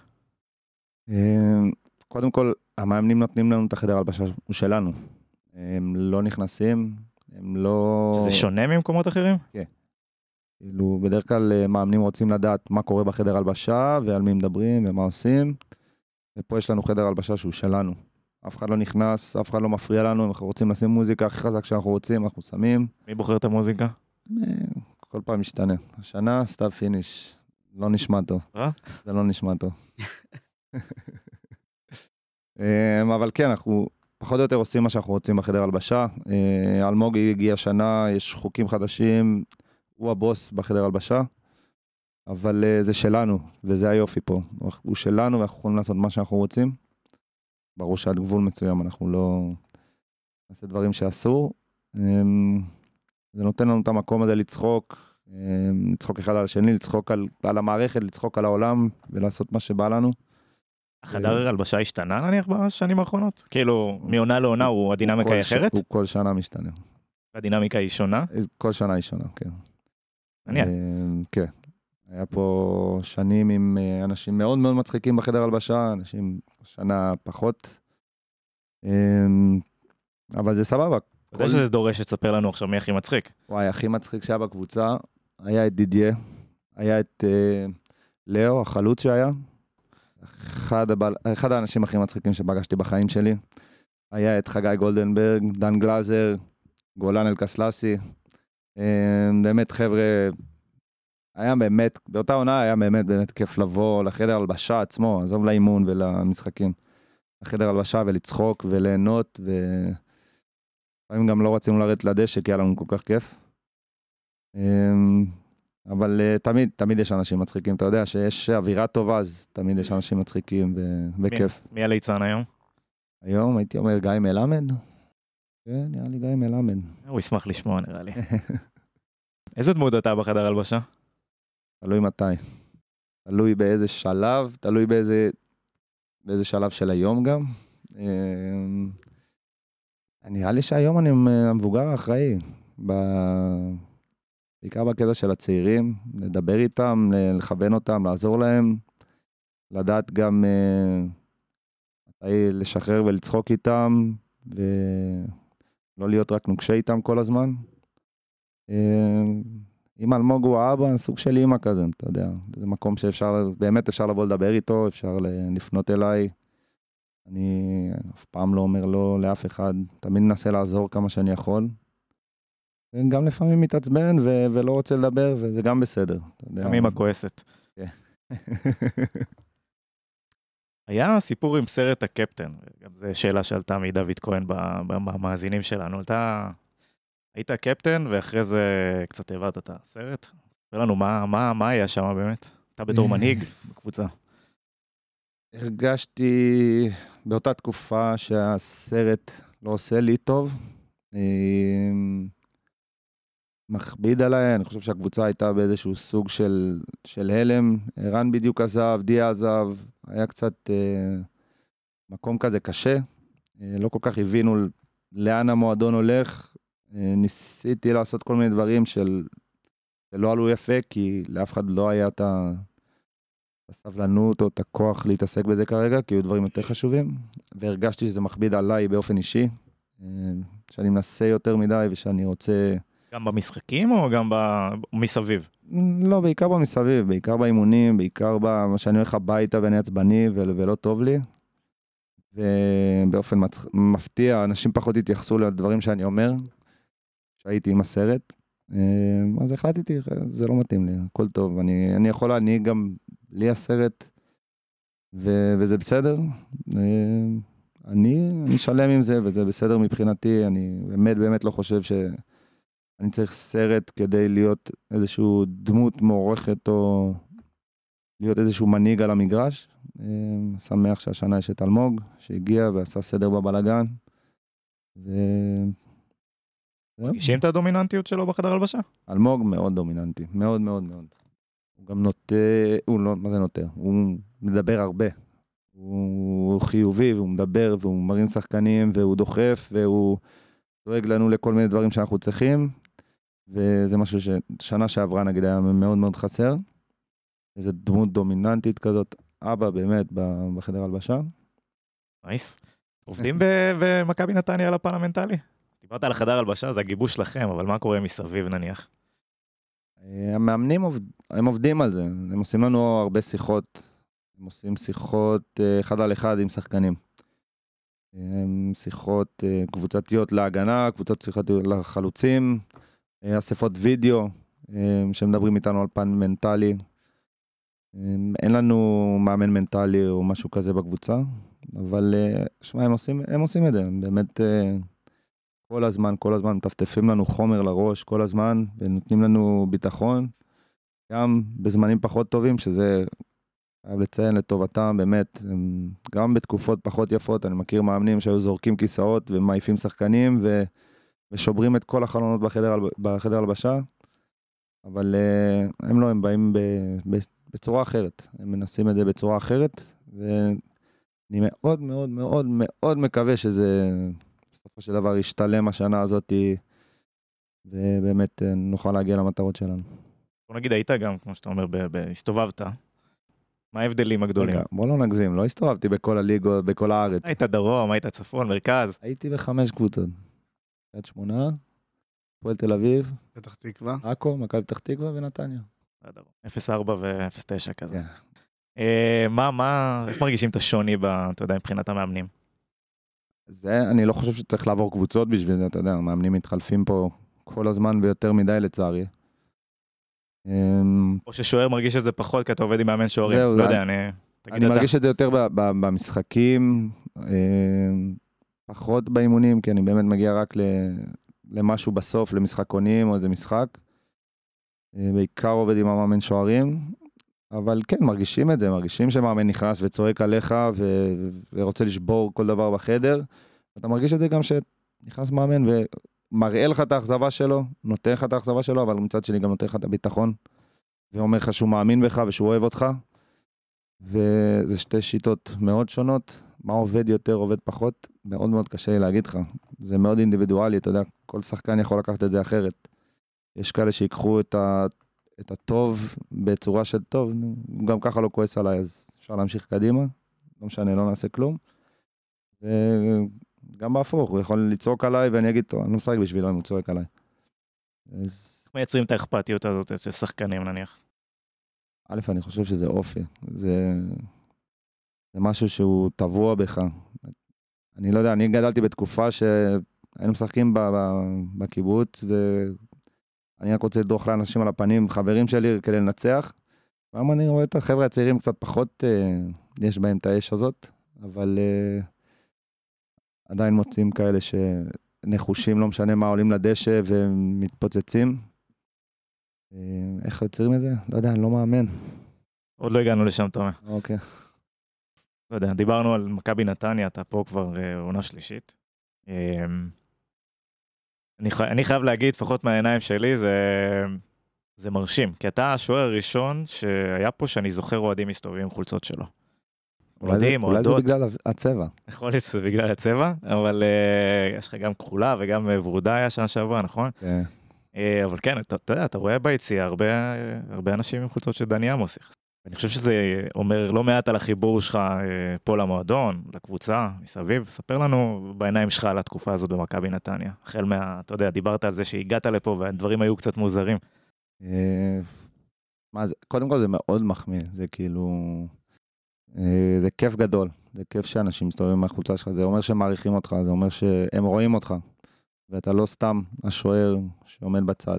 קודם כל, המאמנים נותנים לנו את החדר הלבשה, הוא שלנו. הם לא נכנסים, הם לא... שזה שונה ממקומות אחרים? כן. כאילו, בדרך כלל מאמנים רוצים לדעת מה קורה בחדר הלבשה, ועל מי מדברים ומה עושים. ופה יש לנו חדר הלבשה שהוא שלנו. אף אחד לא נכנס, אף אחד לא מפריע לנו, אם אנחנו רוצים לשים מוזיקה הכי חזק שאנחנו רוצים, אנחנו שמים. מי בוחר את המוזיקה? כל פעם משתנה. השנה, סתיו פיניש. לא נשמע טוב. אה? זה לא נשמע טוב. אבל כן, אנחנו פחות או יותר עושים מה שאנחנו רוצים בחדר הלבשה. אלמוג הגיע שנה, יש חוקים חדשים, הוא הבוס בחדר הלבשה, אבל זה שלנו, וזה היופי פה. הוא שלנו ואנחנו יכולים לעשות מה שאנחנו רוצים. ברור שעד גבול מסוים אנחנו לא נעשה דברים שאסור. זה נותן לנו את המקום הזה לצחוק, לצחוק אחד על השני, לצחוק על, על המערכת, לצחוק על העולם ולעשות מה שבא לנו. החדר הלבשה השתנה נניח בשנים האחרונות? כאילו, מעונה לעונה הוא הדינמיקה היא אחרת? הוא כל שנה משתנה. הדינמיקה היא שונה? כל שנה היא שונה, כן. מעניין. כן. היה פה שנים עם אנשים מאוד מאוד מצחיקים בחדר הלבשה, אנשים שנה פחות. אבל זה סבבה. אתה יודע שזה דורש שתספר לנו עכשיו מי הכי מצחיק? וואי, הכי מצחיק שהיה בקבוצה, היה את דידיה, היה את לאו, החלוץ שהיה. אחד, הבל... אחד האנשים הכי מצחיקים שפגשתי בחיים שלי. היה את חגי גולדנברג, דן גלזר, גולן אלקסלסי. באמת חבר'ה, היה באמת, באותה עונה היה באמת באמת כיף לבוא לחדר הלבשה עצמו, עזוב לאימון ולמשחקים. לחדר הלבשה ולצחוק וליהנות, ולפעמים גם לא רצינו לרדת לדשא, כי היה לנו כל כך כיף. אבל תמיד, תמיד יש אנשים מצחיקים, אתה יודע שיש אווירה טובה, אז תמיד יש אנשים מצחיקים וכיף. מי הליצן היום? היום הייתי אומר גיא מלמד. כן, נראה לי גיא מלמד. הוא ישמח לשמוע, נראה לי. איזה דמות אתה בחדר הלבשה? תלוי מתי. תלוי באיזה שלב, תלוי באיזה, באיזה שלב של היום גם. נראה לי שהיום אני המבוגר האחראי. ב... בעיקר בקטע של הצעירים, לדבר איתם, לכוון אותם, לעזור להם, לדעת גם מתי לשחרר ולצחוק איתם, ולא להיות רק נוקשה איתם כל הזמן. אם אלמוג הוא האבא, סוג של אימא כזה, אתה יודע. זה מקום שאפשר, באמת אפשר לבוא לדבר איתו, אפשר לפנות אליי. אני אף פעם לא אומר לא לאף אחד, תמיד ננסה לעזור כמה שאני יכול. גם לפעמים מתעצבן ו- ולא רוצה לדבר, וזה גם בסדר. גם אמא כועסת. כן. היה סיפור עם סרט הקפטן, גם זו שאלה שעלתה מדוד כהן במאזינים שלנו. אתה היית הקפטן, ואחרי זה קצת העברת את הסרט. תראה לנו מה, מה, מה היה שם באמת? אתה בתור מנהיג בקבוצה. הרגשתי באותה תקופה שהסרט לא עושה לי טוב. מכביד עליי, אני חושב שהקבוצה הייתה באיזשהו סוג של, של הלם, רן בדיוק עזב, דיה עזב, היה קצת אה, מקום כזה קשה, אה, לא כל כך הבינו לאן המועדון הולך, אה, ניסיתי לעשות כל מיני דברים של, שלא עלו יפה, כי לאף אחד לא היה את הסבלנות או את הכוח להתעסק בזה כרגע, כי היו דברים יותר חשובים, והרגשתי שזה מכביד עליי באופן אישי, אה, שאני מנסה יותר מדי ושאני רוצה... גם במשחקים או גם מסביב? לא, בעיקר במסביב, בעיקר באימונים, בעיקר במה שאני הולך הביתה ואני עצבני ולא טוב לי. ובאופן מפתיע, אנשים פחות התייחסו לדברים שאני אומר, שהייתי עם הסרט. אז החלטתי, זה לא מתאים לי, הכל טוב. אני, אני יכול להנהיג גם לי הסרט, ו, וזה בסדר. אני, אני שלם עם זה, וזה בסדר מבחינתי. אני באמת באמת לא חושב ש... אני צריך סרט כדי להיות איזשהו דמות מעורכת או להיות איזשהו מנהיג על המגרש. שמח שהשנה יש את אלמוג שהגיע ועשה סדר בבלגן. ו... מרגישים את הדומיננטיות שלו בחדר הלבשה? אלמוג מאוד דומיננטי, מאוד מאוד מאוד. הוא גם נוטה, הוא לא, מה זה נוטה? הוא מדבר הרבה. הוא חיובי והוא מדבר והוא מרים שחקנים והוא דוחף והוא דואג לנו לכל מיני דברים שאנחנו צריכים. וזה משהו ששנה שעברה נגיד היה מאוד מאוד חסר. איזו דמות דומיננטית כזאת, אבא באמת בחדר הלבשה. נייס. עובדים במכבי נתניה על הפן המנטלי? דיברת על החדר הלבשה, זה הגיבוש שלכם, אבל מה קורה מסביב נניח? המאמנים הם עובדים על זה, הם עושים לנו הרבה שיחות, הם עושים שיחות אחד על אחד עם שחקנים. שיחות קבוצתיות להגנה, קבוצות שיחות לחלוצים, אספות וידאו שמדברים איתנו על פן מנטלי. אין לנו מאמן מנטלי או משהו כזה בקבוצה, אבל שמה, הם עושים, הם עושים את זה, הם באמת כל הזמן, כל הזמן מטפטפים לנו חומר לראש, כל הזמן, ונותנים לנו ביטחון, גם בזמנים פחות טובים, שזה חייב לציין לטובתם, באמת, גם בתקופות פחות יפות, אני מכיר מאמנים שהיו זורקים כיסאות ומעיפים שחקנים, ו... ושוברים את כל החלונות בחדר, בחדר הלבשה, אבל uh, הם לא, הם באים ב, ב, בצורה אחרת, הם מנסים את זה בצורה אחרת, ואני מאוד מאוד מאוד מאוד מקווה שזה בסופו של דבר ישתלם השנה הזאת, ובאמת נוכל להגיע למטרות שלנו. בוא נגיד, היית גם, כמו שאתה אומר, הסתובבת, מה ההבדלים הגדולים? רגע, בוא לא נגזים, לא הסתובבתי בכל הליגות, בכל הארץ. היית דרום, היית צפון, מרכז. הייתי בחמש קבוצות. קריית שמונה, הפועל תל אביב, פתח תקווה, עכו, מכבי פתח תקווה ונתניה. אפס ארבע ו-אפס תשע כזה. מה, מה, איך מרגישים את השוני, אתה יודע, מבחינת המאמנים? זה, אני לא חושב שצריך לעבור קבוצות בשביל זה, אתה יודע, המאמנים מתחלפים פה כל הזמן ויותר מדי לצערי. או ששוער מרגיש את זה פחות, כי אתה עובד עם מאמן שוערים. לא יודע, אני... אני מרגיש את זה יותר במשחקים, פחות באימונים, כי אני באמת מגיע רק למשהו בסוף, למשחקונים או איזה משחק. בעיקר עובד עם המאמן שוערים, אבל כן, מרגישים את זה, מרגישים שמאמן נכנס וצועק עליך ו- ורוצה לשבור כל דבר בחדר. אתה מרגיש את זה גם שנכנס מאמן ומראה לך את האכזבה שלו, נותן לך את האכזבה שלו, אבל מצד שני גם נותן לך את הביטחון, ואומר לך שהוא מאמין בך ושהוא אוהב אותך. וזה שתי שיטות מאוד שונות. מה עובד יותר, עובד פחות, מאוד מאוד קשה לי להגיד לך. זה מאוד אינדיבידואלי, אתה יודע, כל שחקן יכול לקחת את זה אחרת. יש כאלה שיקחו את, ה, את הטוב בצורה של טוב, גם ככה לא כועס עליי, אז אפשר להמשיך קדימה, לא משנה, לא נעשה כלום. וגם בהפוך, הוא יכול לצעוק עליי ואני אגיד, טוב, אני לא משחק בשבילו אם הוא צועק עליי. אז... מייצרים את האכפתיות הזאת אצל שחקנים נניח. א', אני חושב שזה אופי, זה, זה משהו שהוא טבוע בך. אני לא יודע, אני גדלתי בתקופה שהיינו משחקים בקיבוץ, ואני רק רוצה לדרוך לאנשים על הפנים, חברים שלי כדי לנצח. פעם אני רואה את החבר'ה הצעירים קצת פחות, יש בהם את האש הזאת, אבל עדיין מוצאים כאלה שנחושים, לא משנה מה, עולים לדשא ומתפוצצים. איך יוצרים את זה? לא יודע, אני לא מאמן. עוד לא הגענו לשם, תומר. אוקיי. לא יודע, דיברנו על מכבי נתניה, אתה פה כבר עונה שלישית. אני, חי... אני חייב להגיד, לפחות מהעיניים שלי, זה, זה מרשים, כי אתה השוער הראשון שהיה פה שאני זוכר אוהדים מסתובבים עם חולצות שלו. אוהדים, אוהדות. אולי זה בגלל הצבע. יכול להיות שזה בגלל הצבע, אבל uh, יש לך גם כחולה וגם ורודה היה שנה שעברה, נכון? כן. Uh, אבל כן, אתה, אתה יודע, אתה רואה ביציאה הרבה, הרבה אנשים עם חולצות של דני עמוס. אני חושב שזה אומר לא מעט על החיבור שלך uh, פה למועדון, לקבוצה, מסביב. ספר לנו בעיניים שלך על התקופה הזאת במכבי נתניה. החל מה, אתה יודע, דיברת על זה שהגעת לפה והדברים היו קצת מוזרים. מה זה, קודם כל זה מאוד מחמיא, זה כאילו... זה כיף גדול, זה כיף שאנשים מסתובבים מהחולצה שלך, זה אומר שהם מעריכים אותך, זה אומר שהם רואים אותך, ואתה לא סתם השוער שעומד בצד.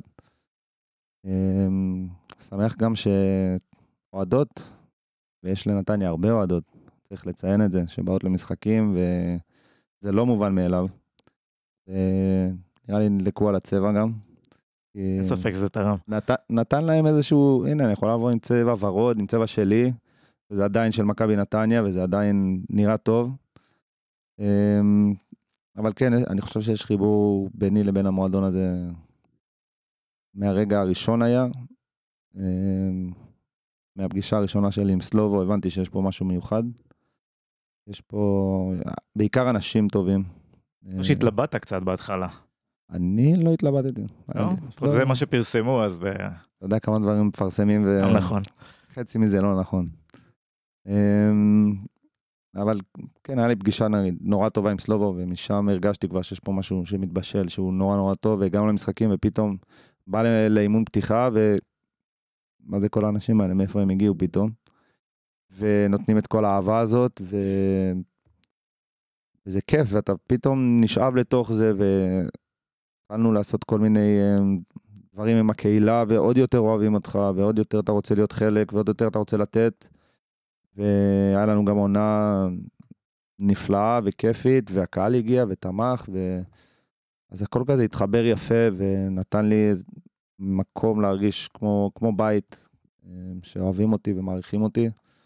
שמח גם שאוהדות, ויש לנתניה הרבה אוהדות, צריך לציין את זה, שבאות למשחקים, וזה לא מובן מאליו. נראה לי נדלקו על הצבע גם. אין ספק שזה תרם. נת, נתן להם איזשהו, הנה, אני יכול לעבור עם צבע ורוד, עם צבע שלי, וזה עדיין של מכבי נתניה, וזה עדיין נראה טוב. אבל כן, אני חושב שיש חיבור ביני לבין המועדון הזה, מהרגע הראשון היה, מהפגישה הראשונה שלי עם סלובו, הבנתי שיש פה משהו מיוחד. יש פה בעיקר אנשים טובים. או שהתלבטת קצת בהתחלה. אני לא התלבטתי. לא? זה מה שפרסמו, אז... אתה יודע כמה דברים מפרסמים, גם נכון. חצי מזה לא נכון. אבל כן, היה לי פגישה נורא טובה עם סלובו, ומשם הרגשתי כבר שיש פה משהו שמתבשל, שהוא נורא נורא טוב, וגם למשחקים, ופתאום בא לאימון פתיחה, ומה זה כל האנשים האלה, מאיפה הם הגיעו פתאום, ונותנים את כל האהבה הזאת, ו... וזה כיף, ואתה פתאום נשאב לתוך זה, והתחלנו לעשות כל מיני דברים עם הקהילה, ועוד יותר אוהבים אותך, ועוד יותר אתה רוצה להיות חלק, ועוד יותר אתה רוצה לתת, והיה לנו גם עונה נפלאה וכיפית, והקהל הגיע ותמך, ו... אז הכל כזה התחבר יפה, ונתן לי מקום להרגיש כמו, כמו בית, שאוהבים אותי ומעריכים אותי,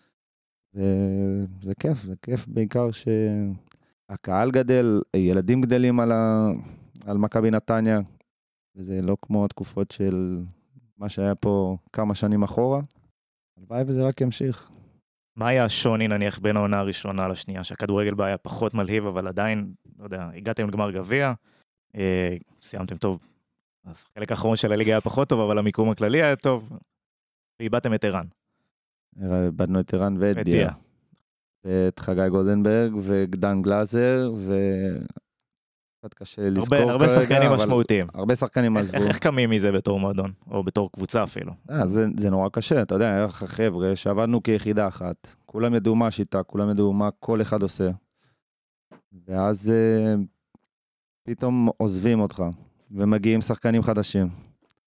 וזה כיף, זה כיף בעיקר שהקהל גדל, ילדים גדלים על, ה... על מכבי נתניה, וזה לא כמו התקופות של מה שהיה פה כמה שנים אחורה, הלוואי וזה רק ימשיך. מה היה השוני נניח בין העונה הראשונה לשנייה, שהכדורגל בה היה פחות מלהיב, אבל עדיין, לא יודע, הגעתם לגמר גביע, אה, סיימתם טוב, אז חלק האחרון של הליגה היה פחות טוב, אבל המיקום הכללי היה טוב, ואיבדתם את ערן. איבדנו את ערן ואת דיה. ואת חגי גולדנברג, ודן גלאזר, ו... קצת קשה לזכור הרבה, הרבה שחקנים משמעותיים. הרבה שחקנים עזבו. איך, איך קמים מזה בתור מועדון, או בתור קבוצה אפילו? אה, זה, זה נורא קשה, אתה יודע, היה חבר'ה שעבדנו כיחידה אחת, כולם ידעו מה השיטה, כולם ידעו מה כל אחד עושה, ואז אה, פתאום עוזבים אותך, ומגיעים שחקנים חדשים,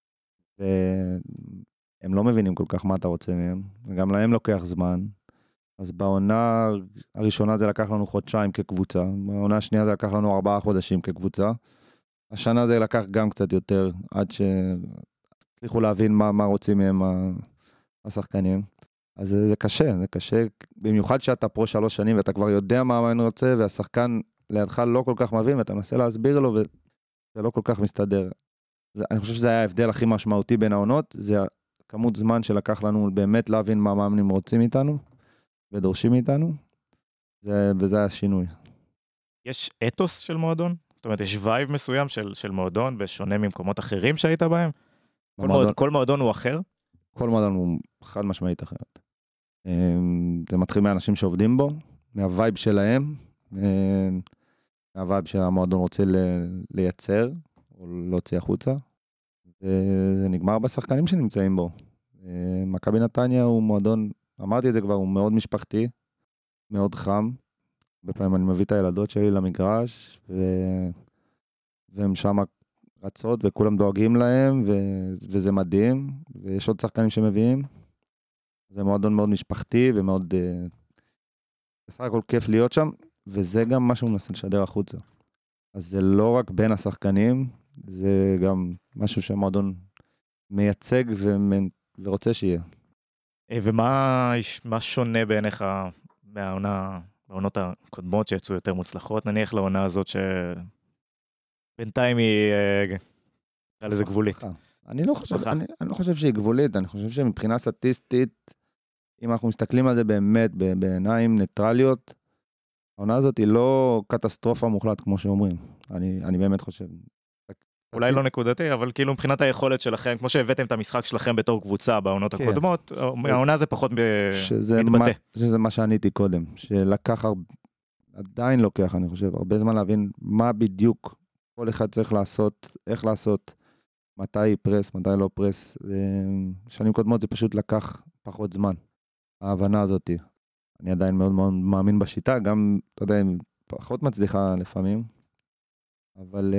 והם לא מבינים כל כך מה אתה רוצה מהם, וגם להם לוקח זמן, אז בעונה הראשונה זה לקח לנו חודשיים כקבוצה, בעונה השנייה זה לקח לנו ארבעה חודשים כקבוצה, השנה זה לקח גם קצת יותר, עד שהצליחו להבין מה, מה רוצים מהם השחקנים. אז זה, זה קשה, זה קשה, במיוחד שאתה פרו שלוש שנים, ואתה כבר יודע מה אני רוצה, והשחקן לידך לא כל כך מבין, ואתה מנסה להסביר לו, וזה לא כל כך מסתדר. זה, אני חושב שזה היה ההבדל הכי משמעותי בין העונות, זה כמות זמן שלקח לנו באמת להבין מה מאמנים רוצים איתנו, ודורשים מאיתנו, זה, וזה היה השינוי. יש אתוס של מועדון? זאת אומרת, יש וייב מסוים של, של מועדון, בשונה ממקומות אחרים שהיית בהם? כל מועדון, כל מועדון הוא אחר? כל מועדון הוא חד משמעית אחרת. זה מתחיל מהאנשים שעובדים בו, מהווייב שלהם, מהווייב שהמועדון רוצה לייצר, או להוציא החוצה, וזה נגמר בשחקנים שנמצאים בו. מכבי נתניה הוא מועדון, אמרתי את זה כבר, הוא מאוד משפחתי, מאוד חם. בפעמים אני מביא את הילדות שלי למגרש, ו... והם שם רצות, וכולם דואגים להם, ו... וזה מדהים, ויש עוד שחקנים שמביאים. זה מועדון מאוד משפחתי, ומאוד... בסך הכל כיף להיות שם, וזה גם מה שהוא מנסה לשדר החוצה. אז זה לא רק בין השחקנים, זה גם משהו שהמועדון מייצג ו... ורוצה שיהיה. ומה מה שונה בעיניך מהעונה, מהעונות הקודמות שיצאו יותר מוצלחות, נניח לעונה הזאת שבינתיים היא נקרא לזה גבולית? אני לא חושב, אני, אני לא חושב שהיא גבולית, אני חושב שמבחינה סטטיסטית, אם אנחנו מסתכלים על זה באמת בעיניים ניטרליות, העונה הזאת היא לא קטסטרופה מוחלט כמו שאומרים. אני, אני באמת חושב. אולי לא נקודתי, אבל כאילו מבחינת היכולת שלכם, כמו שהבאתם את המשחק שלכם בתור קבוצה בעונות הקודמות, העונה זה פחות מתבטא. שזה מה שעניתי קודם, שלקח, עדיין לוקח, אני חושב, הרבה זמן להבין מה בדיוק כל אחד צריך לעשות, איך לעשות, מתי פרס, מתי לא פרס. שנים קודמות זה פשוט לקח פחות זמן, ההבנה הזאת. אני עדיין מאוד מאוד מאמין בשיטה, גם, אתה יודע, פחות מצליחה לפעמים, אבל...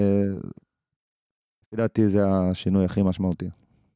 לדעתי זה השינוי הכי משמעותי.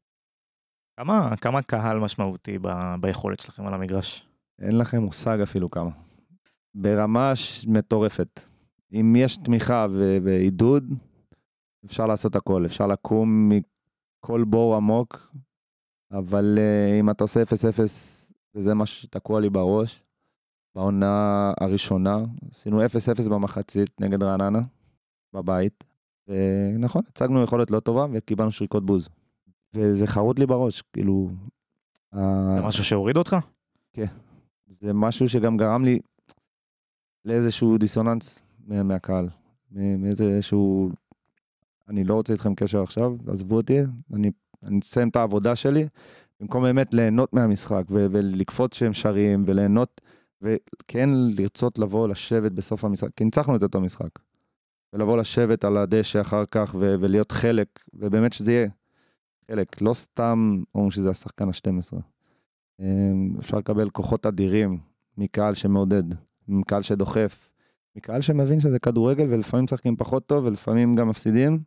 כמה, כמה קהל משמעותי ב, ביכולת שלכם על המגרש? אין לכם מושג אפילו כמה. ברמה מטורפת. אם יש תמיכה ו- ועידוד, אפשר לעשות הכל. אפשר לקום מכל בור עמוק, אבל uh, אם אתה עושה אפס אפס, וזה מה שתקוע לי בראש, בעונה הראשונה, עשינו אפס אפס במחצית נגד רעננה, בבית. ונכון, הצגנו יכולת לא טובה וקיבלנו שריקות בוז. וזה חרוט לי בראש, כאילו... זה משהו שהוריד אותך? כן. זה משהו שגם גרם לי לאיזשהו דיסוננס מהקהל. מאיזשהו... אני לא רוצה איתכם קשר עכשיו, עזבו אותי, אני, אני אסיים את העבודה שלי, במקום באמת ליהנות מהמשחק, ו- ולקפוץ שהם שרים, וליהנות, וכן לרצות לבוא לשבת בסוף המשחק, כי ניצחנו את אותו משחק. ולבוא לשבת על הדשא אחר כך, ו- ולהיות חלק, ובאמת שזה יהיה חלק, לא סתם אומרים שזה השחקן ה-שתים עשרה. אפשר לקבל כוחות אדירים, מקהל שמעודד, מקהל שדוחף, מקהל שמבין שזה כדורגל, ולפעמים משחקים פחות טוב, ולפעמים גם מפסידים.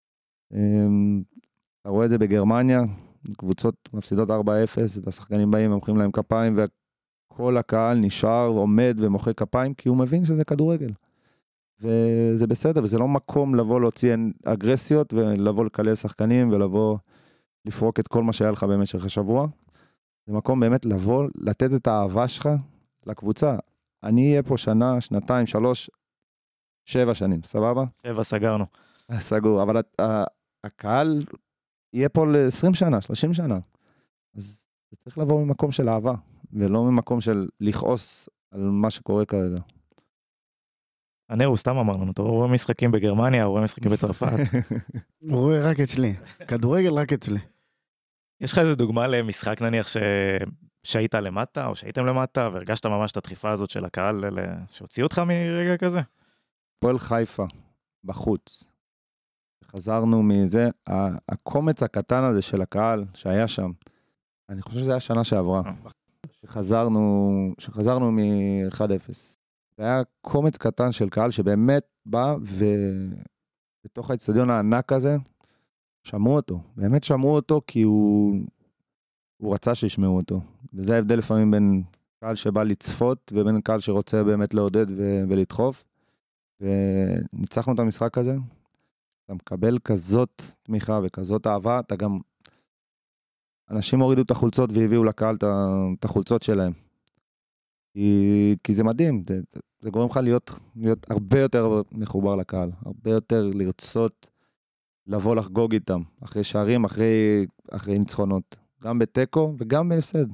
אתה רואה את זה בגרמניה, קבוצות מפסידות ארבע אפס, והשחקנים באים ומוחאים להם כפיים, וכל הקהל נשאר, עומד ומוחא כפיים, כי הוא מבין שזה כדורגל. וזה בסדר, וזה לא מקום לבוא להוציא אגרסיות, ולבוא לקלל שחקנים, ולבוא לפרוק את כל מה שהיה לך במשך השבוע. זה מקום באמת לבוא, לתת את האהבה שלך לקבוצה. אני אהיה פה שנה, שנתיים, שלוש, שבע שנים, סבבה? שבע, סגרנו. סגור, אבל הקהל יהיה פה ל-עשרים שנה, שלושים שנה. אז זה צריך לבוא ממקום של אהבה, ולא ממקום של לכעוס על מה שקורה כרגע. אני הוא סתם אמר לנו, אתה רואה משחקים בגרמניה, רואה משחקים בצרפת. הוא רואה רק אצלי, כדורגל רק אצלי. יש לך איזה דוגמה למשחק נניח ש... שהיית למטה, או שהייתם למטה, והרגשת ממש את הדחיפה הזאת של הקהל, שהוציא אותך מרגע כזה? פועל חיפה, בחוץ. חזרנו מזה, הקומץ הקטן הזה של הקהל שהיה שם, אני חושב שזה היה שנה שעברה. שחזרנו, שחזרנו מ-אחד אפס. זה היה קומץ קטן של קהל שבאמת בא, ובתוך האצטדיון הענק הזה, שמעו אותו. באמת שמעו אותו כי הוא, הוא רצה שישמעו אותו. וזה ההבדל לפעמים בין קהל שבא לצפות, ובין קהל שרוצה באמת לעודד ו- ולדחוף. וניצחנו את המשחק הזה. אתה מקבל כזאת תמיכה וכזאת אהבה, אתה גם... אנשים הורידו את החולצות והביאו לקהל את החולצות שלהם. כי, כי זה מדהים, זה, זה גורם לך להיות, להיות הרבה יותר מחובר לקהל, הרבה יותר לרצות לבוא לחגוג איתם, אחרי שערים, אחרי, אחרי ניצחונות, גם בטקו וגם בהפסד.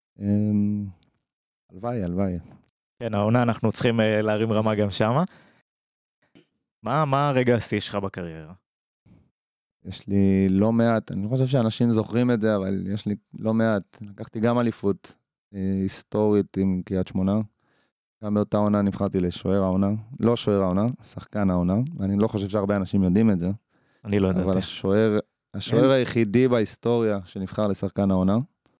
הלוואי, הלוואי. כן, העונה אנחנו צריכים להרים רמה גם שמה. מה, מה הרגע השיא שלך בקריירה? יש לי לא מעט, אני לא חושב שאנשים זוכרים את זה, אבל יש לי לא מעט. לקחתי גם אליפות היסטורית עם קריית שמונה. גם באותה עונה נבחרתי לשוער העונה. לא שוער העונה, שחקן העונה. ואני לא חושב שהרבה אנשים יודעים את זה. אני לא יודעת. אבל השוער, השוער היחידי בהיסטוריה שנבחר לשחקן העונה.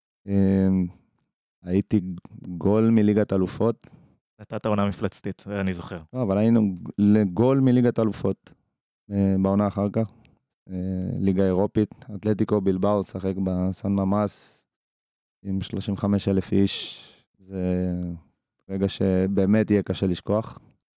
הייתי גול מליגת אלופות. נתת עונה מפלצתית, אני זוכר. לא, אבל היינו לגול מליגת אלופות בעונה אחר כך. ליגה אירופית, אתלטיקו בלבאו, שחק בסן ממאס עם שלושים וחמישה אלף איש, זה רגע שבאמת יהיה קשה לשכוח.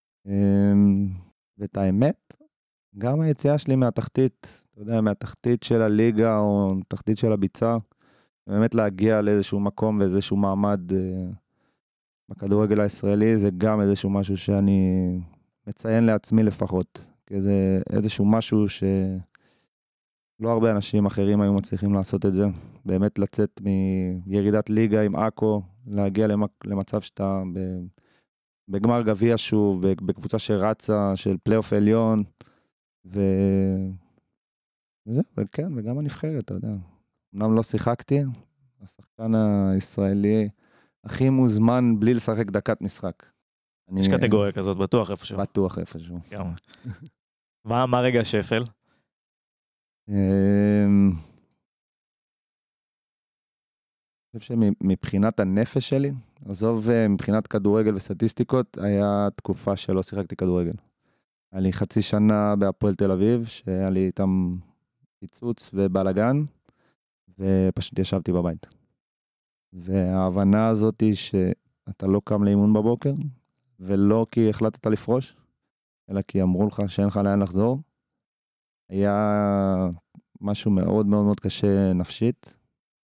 ואת האמת, גם היציאה שלי מהתחתית, אתה יודע, מהתחתית של הליגה או תחתית של הביצה, באמת להגיע לאיזשהו מקום ואיזשהו מעמד בכדורגל הישראלי, זה גם איזשהו משהו שאני מציין לעצמי לפחות, כי זה איזשהו משהו ש... לא הרבה אנשים אחרים היו מצליחים לעשות את זה. באמת לצאת מירידת ליגה עם אקו, להגיע למצב שאתה בגמר גביע שוב, בקבוצה שרצה, של פלייאוף עליון, ו... וזה, וכן, וגם הנבחרת, אתה יודע. אמנם לא שיחקתי, השחקן הישראלי הכי מוזמן בלי לשחק דקת משחק. יש קטגוריה כזאת, בטוח איפשהו. בטוח איפשהו. מה, מה רגע השפל? אני חושב שמבחינת הנפש שלי, עזוב מבחינת כדורגל וסטטיסטיקות, היה תקופה שלא שיחקתי כדורגל. היה לי חצי שנה בהפועל תל אביב, שהיה לי איתם פיצוץ ובלגן, ופשוט ישבתי בבית. וההבנה הזאת היא שאתה לא קם לאימון בבוקר, ולא כי החלטת לפרוש, אלא כי אמרו לך שאין לך לאן לחזור, היה משהו מאוד מאוד מאוד קשה נפשית.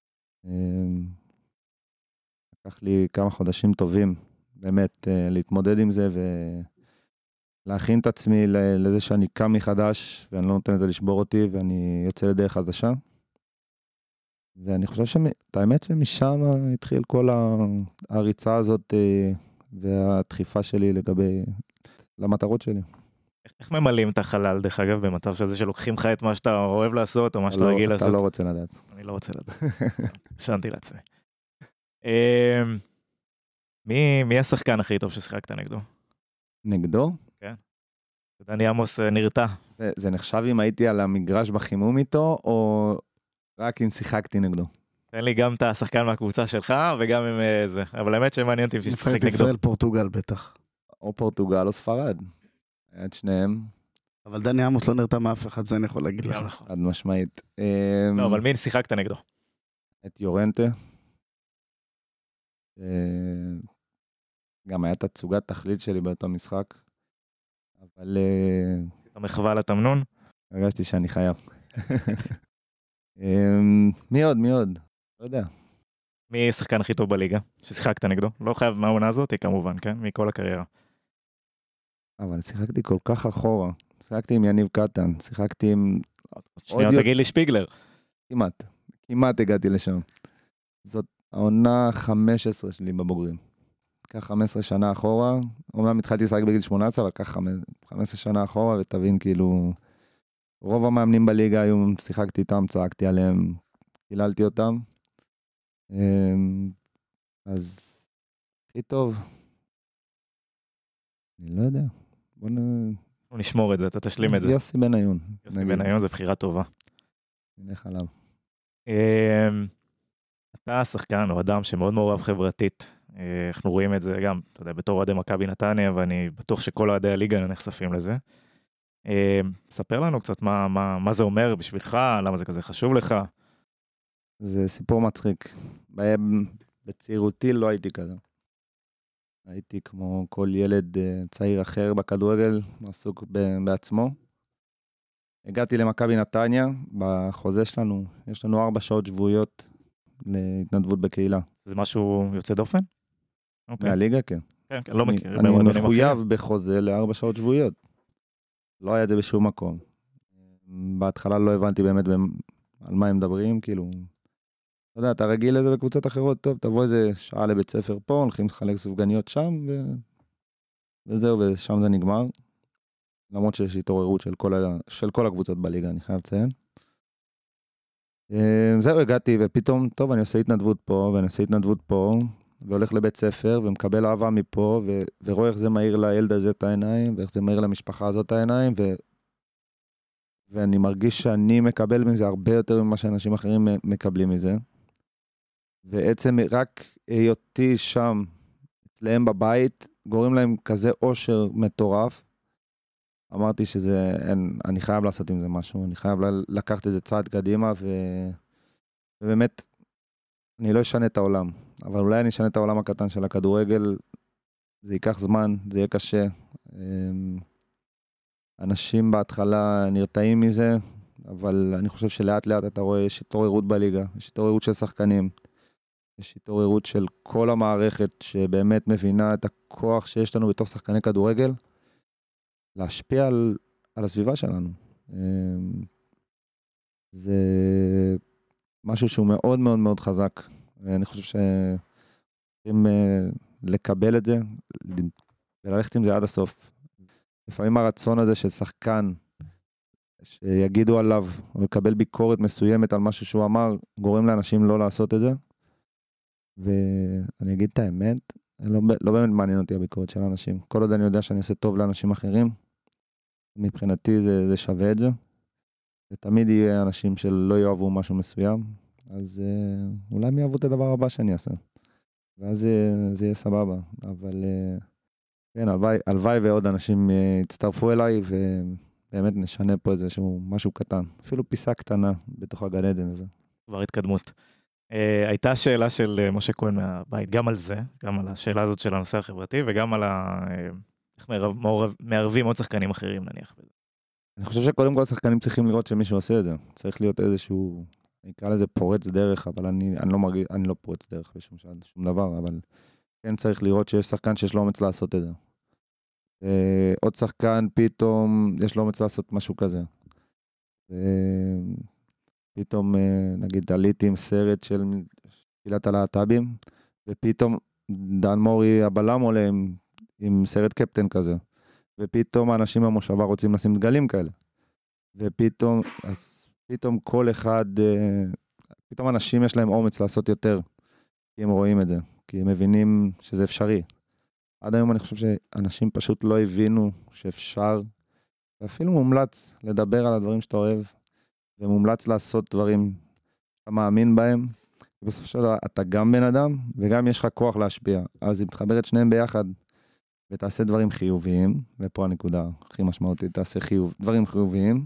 לקח לי כמה חודשים טובים, באמת, להתמודד עם זה ולהכין את עצמי לזה שאני קם מחדש, ואני לא נותן את זה לשבור אותי, ואני יוצא לדרך חדשה. ואני חושב שאת האמת שמשם התחיל כל הריצה הזאת והדחיפה שלי לגבי למטרות שלי. איך ממלאים את החלל, דרך אגב, במצב של זה שלוקחים לך את מה שאתה אוהב לעשות, או מה שאתה רגיל לעשות? אתה לא רוצה לדעת. אני לא רוצה לדעת. שנתי לעצמי. מי השחקן הכי טוב ששיחקת נגדו? נגדו? כן. דני עמוס נרתע. זה נחשב אם הייתי על המגרש בחימום איתו, או רק אם שיחקתי נגדו? תן לי גם את השחקן מהקבוצה שלך, וגם עם זה. אבל האמת שמעניין אותי שתשחק נגדו. נבחרת ישראל, פורטוגל בטח. או פורטוגל או ספרד. את שניהם. אבל דני עמוס לא נרתע מאף אחד, זה אני יכול להגיד לך. עד משמעית. לא, אבל מי שיחקת נגדו? את יורנטה. גם היה תצוגת תכלית שלי באותו משחק. אבל... עשית מחווה לתמנון? הרגשתי שאני חייב. מי עוד? מי עוד? לא יודע. מי השחקן הכי טוב בליגה ששיחקת נגדו? לא חייב מהעונה הזאת, כמובן, כן? מכל הקריירה. אבל שיחקתי כל כך אחורה. שיחקתי עם יניב קטן, שיחקתי עם... שנייה, תגיד לי שפיגלר. כמעט, כמעט הגעתי לשם. זאת העונה חמש עשרה שלי בבוגרים. כך חמש עשרה שנה אחורה, אומנם התחלתי לשחק בגיל שמונה עשרה, אבל כך חמש עשרה שנה אחורה, ותבין כאילו, רוב המאמנים בליגה היום שיחקתי איתם, צעקתי עליהם, קיללתי אותם. אז הכי טוב. אני לא יודע. בוא נ... נשמור את זה, אתה תשלים את זה. יוסי בניון. יוסי בניון זה בחירה טובה. נלך עליו. אתה שחקן או אדם שמאוד מעורב חברתית. אנחנו רואים את זה גם, אתה יודע, בתור אוהדי מכבי נתניה, ואני בטוח שכל אוהדי הליגה נחשפים לזה. ספר לנו קצת מה, מה, מה זה אומר בשבילך, למה זה כזה חשוב לך. זה סיפור מצחיק. בצעירותי לא הייתי כזה. הייתי כמו כל ילד צעיר אחר בכדורגל, עסוק בעצמו. הגעתי למכבי נתניה, בחוזה שלנו, יש לנו ארבע שעות שבועיות להתנדבות בקהילה. זה משהו יוצא דופן? מהליגה, כן. כן, כן, לא מכיר. אני מחויב בחוזה לארבע שעות שבועיות. לא היה את זה בשום מקום. בהתחלה לא הבנתי באמת על מה הם מדברים, כאילו, אתה יודע, אתה רגיל לזה בקבוצות אחרות, טוב, תבוא איזה שעה לבית ספר פה, הולכים לחלק סופגניות שם, ו... וזהו, ושם זה נגמר. למרות שיש התעוררות של כל, ה... של כל הקבוצות בליגה, אני חייב לציין. זהו, הגעתי, ופתאום, טוב, אני עושה התנדבות פה, ואני עושה התנדבות פה, והולך לבית ספר, ומקבל אהבה מפה, ו... ורואה איך זה מהיר לילד הזה את העיניים, ואיך זה מהיר למשפחה הזאת את העיניים, ו... ואני מרגיש שאני מקבל מזה הרבה יותר ממה שאנשים אחרים מקבלים מזה. ועצם רק היותי שם, אצלהם בבית, גורם להם כזה אושר מטורף. אמרתי שזה, אין, אני חייב לעשות עם זה משהו, אני חייב לקחת את זה צעד קדימה, ו... ובאמת, אני לא אשנה את העולם, אבל אולי אני אשנה את העולם הקטן של הכדורגל, זה ייקח זמן, זה יהיה קשה. אנשים בהתחלה נרתעים מזה, אבל אני חושב שלאט לאט אתה רואה, יש התעוררות בליגה, יש התעוררות של שחקנים, יש התעוררות של כל המערכת שבאמת מבינה את הכוח שיש לנו בתוך שחקני כדורגל, להשפיע על, על הסביבה שלנו. זה משהו שהוא מאוד מאוד מאוד חזק, ואני חושב שצריכים לקבל את זה, וללכת עם זה עד הסוף. לפעמים הרצון הזה של שחקן, שיגידו עליו, או יקבל ביקורת מסוימת על משהו שהוא אמר, גורם לאנשים לא לעשות את זה. ואני אגיד את האמת, לא, לא באמת מעניין אותי הביקורת של האנשים. כל עוד אני יודע שאני עושה טוב לאנשים אחרים, מבחינתי זה, זה שווה את זה. ותמיד יהיה אנשים שלא יאהבו משהו מסוים, אז אה, אולי הם יאהבו את הדבר הבא שאני אעשה. ואז זה, זה יהיה סבבה. אבל אה, כן, הלוואי, הלוואי ועוד אנשים אה, יצטרפו אליי, ובאמת נשנה פה איזשהו משהו קטן. אפילו פיסה קטנה בתוך הגן עדן הזה. כבר התקדמות. Uh, הייתה שאלה של uh, משה כהן מהבית, גם על זה, גם על השאלה הזאת של הנושא החברתי, וגם על ה... Uh, איך מערב, מערב, מערבים עוד שחקנים אחרים, נניח. אני חושב שקודם כל שחקנים צריכים לראות שמישהו עושה את זה. צריך להיות איזשהו, אני אקרא לזה פורץ דרך, אבל אני, אני לא מרגיש, אני לא פורץ דרך בשום שום, שום דבר, אבל כן צריך לראות שיש שחקן שיש לו אומץ לעשות את זה. Uh, עוד שחקן פתאום יש לו אומץ לעשות משהו כזה. Uh, פתאום, נגיד, עליתי עם סרט של קהילת הלהט"בים, ופתאום דן מורי הבלם עולה עם, עם סרט קפטן כזה, ופתאום האנשים במושבה רוצים לשים דגלים כאלה, ופתאום, אז פתאום כל אחד, פתאום אנשים יש להם אומץ לעשות יותר, כי הם רואים את זה, כי הם מבינים שזה אפשרי. עד היום אני חושב שאנשים פשוט לא הבינו שאפשר, ואפילו מומלץ לדבר על הדברים שאתה אוהב, ומומלץ לעשות דברים שאתה מאמין בהם, ובסוף של דבר אתה גם בן אדם, וגם יש לך כוח להשפיע. אז אם תחבר את שניהם ביחד, ותעשה דברים חיוביים, ופה הנקודה הכי משמעותית, תעשה חיוב, דברים חיוביים,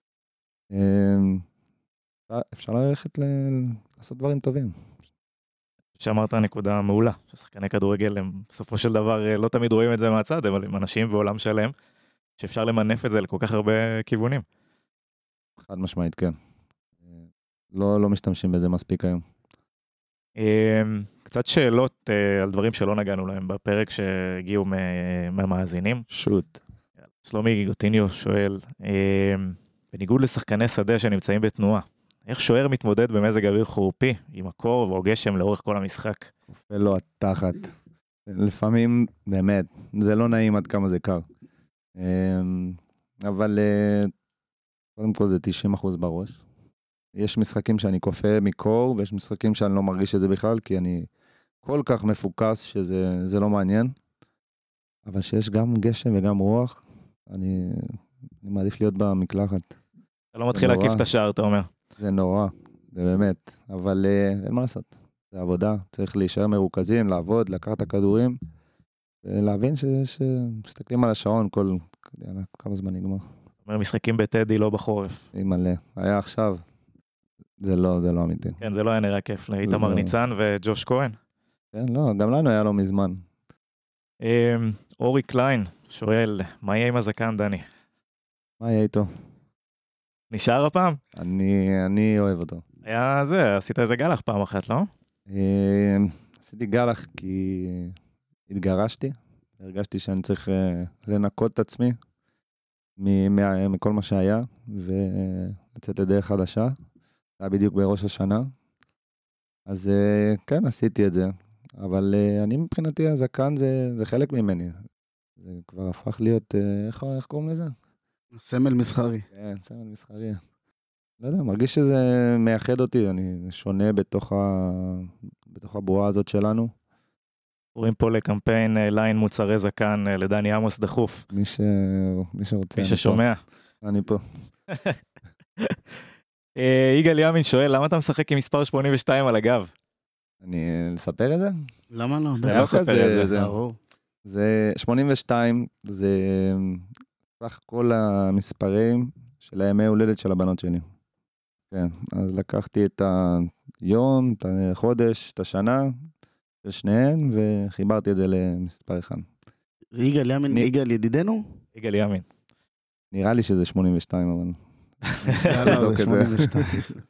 אפשר ללכת ל... לעשות דברים טובים. שאמרת נקודה מעולה, ששחקני כדורגל הם בסופו של דבר לא תמיד רואים את זה מהצד, אבל הם אנשים ועולם שלהם, שאפשר למנף את זה לכל כך הרבה כיוונים. חד משמעית, כן. לא, לא משתמשים בזה מספיק היום. קצת שאלות על דברים שלא נגענו להם בפרק שהגיעו מהמאזינים. שוט. שלומי גוטיניו שואל, בניגוד לשחקני שדה שנמצאים בתנועה, איך שוער מתמודד במזג אוויר חורפי, עם הקור או גשם לאורך כל המשחק? כופה לו התחת. לפעמים, באמת, זה לא נעים עד כמה זה קר. אבל קודם כל זה תשעים אחוז בראש. יש משחקים שאני כופה מקור, ויש משחקים שאני לא מרגיש את זה בכלל, כי אני כל כך מפוקס שזה זה לא מעניין. אבל שיש גם גשם וגם רוח, אני, אני מעדיף להיות במקלחת. אתה לא מתחיל להקיף את השער, אתה אומר. זה נורא, זה באמת. אבל אה, אין מה לעשות. זה עבודה, צריך להישאר מרוכזים, לעבוד, לקחת את הכדורים, ולהבין שמסתכלים על השעון כל, כמה זמן נגמר. אומר, משחקים בטדי, לא בחורף. היא מלא. היה עכשיו. זה לא, זה לא אמיתי. כן, זה לא היה נראה כיף. איתמר ניצן וג'וש כהן. כן, לא, גם לנו היה לא מזמן. אורי קליין שואל, מה יהיה עם הזקן, דני? מה יהיה איתו? נשאר הפעם? אני, אני אוהב אותו. היה זה, עשית איזה גלח פעם אחת, לא? עשיתי גלח כי התגרשתי, הרגשתי שאני צריך לנקות את עצמי מכל מה שהיה, ולצאת לדרך חדשה. זה היה בדיוק בראש השנה. אז כן, עשיתי את זה. אבל אני מבחינתי, הזקן זה, זה חלק ממני. זה כבר הפך להיות, איך, איך קוראים לזה? סמל מסחרי. כן, סמל מסחרי. לא יודע, מרגיש שזה מייחד אותי, אני שונה בתוך, ה... בתוך הבועה הזאת שלנו. קוראים פה לקמפיין ליין מוצרי זקן לדני עמוס דחוף. מי, ש... מי שרוצה. מי ששומע. פה. אני פה. יגאל ימין שואל, למה אתה משחק עם מספר שמונים ושתיים על הגב? אני לספר את זה? למה לא? לא לספר את זה. זה, זה שמונים ושתיים, זה סך כל המספרים של הימי הולדת של הבנות שלי. כן, אז לקחתי את היום, את החודש, את השנה, של שניהם, וחיברתי את זה למספר אחד. יגאל ימין, יגאל ידידנו? יגאל ימין. נראה לי שזה שמונים ושתיים, אבל... לא, זה שמונים ושתיים.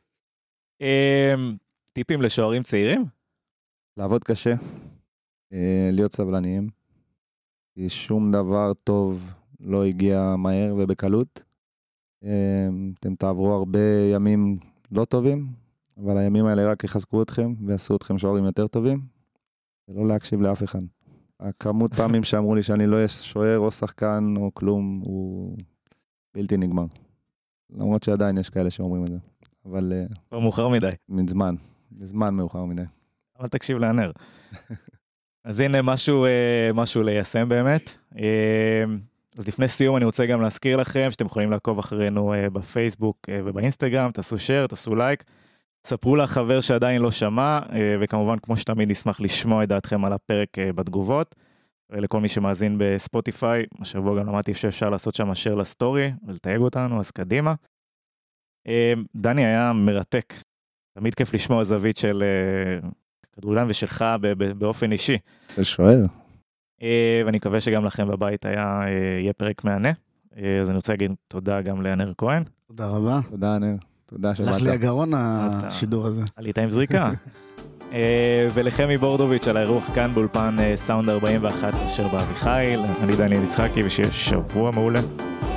טיפים לשוערים צעירים? לעבוד קשה, להיות סבלניים, כי שום דבר טוב לא הגיע מהר ובקלות. אתם תעברו הרבה ימים לא טובים, אבל הימים האלה רק יחזקו אתכם ועשו אתכם שוערים יותר טובים, ולא להקשיב לאף אחד. הכמות פעמים שאמרו לי שאני לא אהיה שוער או שחקן או כלום, הוא בלתי נגמר. למרות שעדיין יש כאלה שאומרים את זה, אבל... כבר מאוחר מדי. מזמן, מזמן מאוחר מדי. אבל תקשיב לענר. אז הנה משהו, משהו ליישם באמת. אז לפני סיום אני רוצה גם להזכיר לכם שאתם יכולים לעקוב אחרינו בפייסבוק ובאינסטגרם, תעשו שייר, תעשו לייק, ספרו לחבר שעדיין לא שמע, וכמובן כמו שתמיד נשמח לשמוע את דעתכם על הפרק בתגובות, ולכל מי שמאזין בספוטיפיי, השבוע גם למדתי שאפשר לעשות שם שייר לסטורי, ולתייג אותנו, אז קדימה. דני היה מרתק, תמיד כיף לשמוע זווית של כדורגלן ושלך באופן אישי. של שוער. ואני מקווה שגם לכם בבית היה, יהיה פרק מענה. אז אני רוצה להגיד תודה גם לענר כהן. תודה רבה. תודה ענר. תודה שבאת. הלך לי הגרון השידור הזה. עלית עם זריקה. ולחמי בורדוביץ' על האירוח כאן באולפן סאונד ארבעים ואחת אשר באביחיל. אני דניאל יצחקי ושיהיה שבוע מעולה.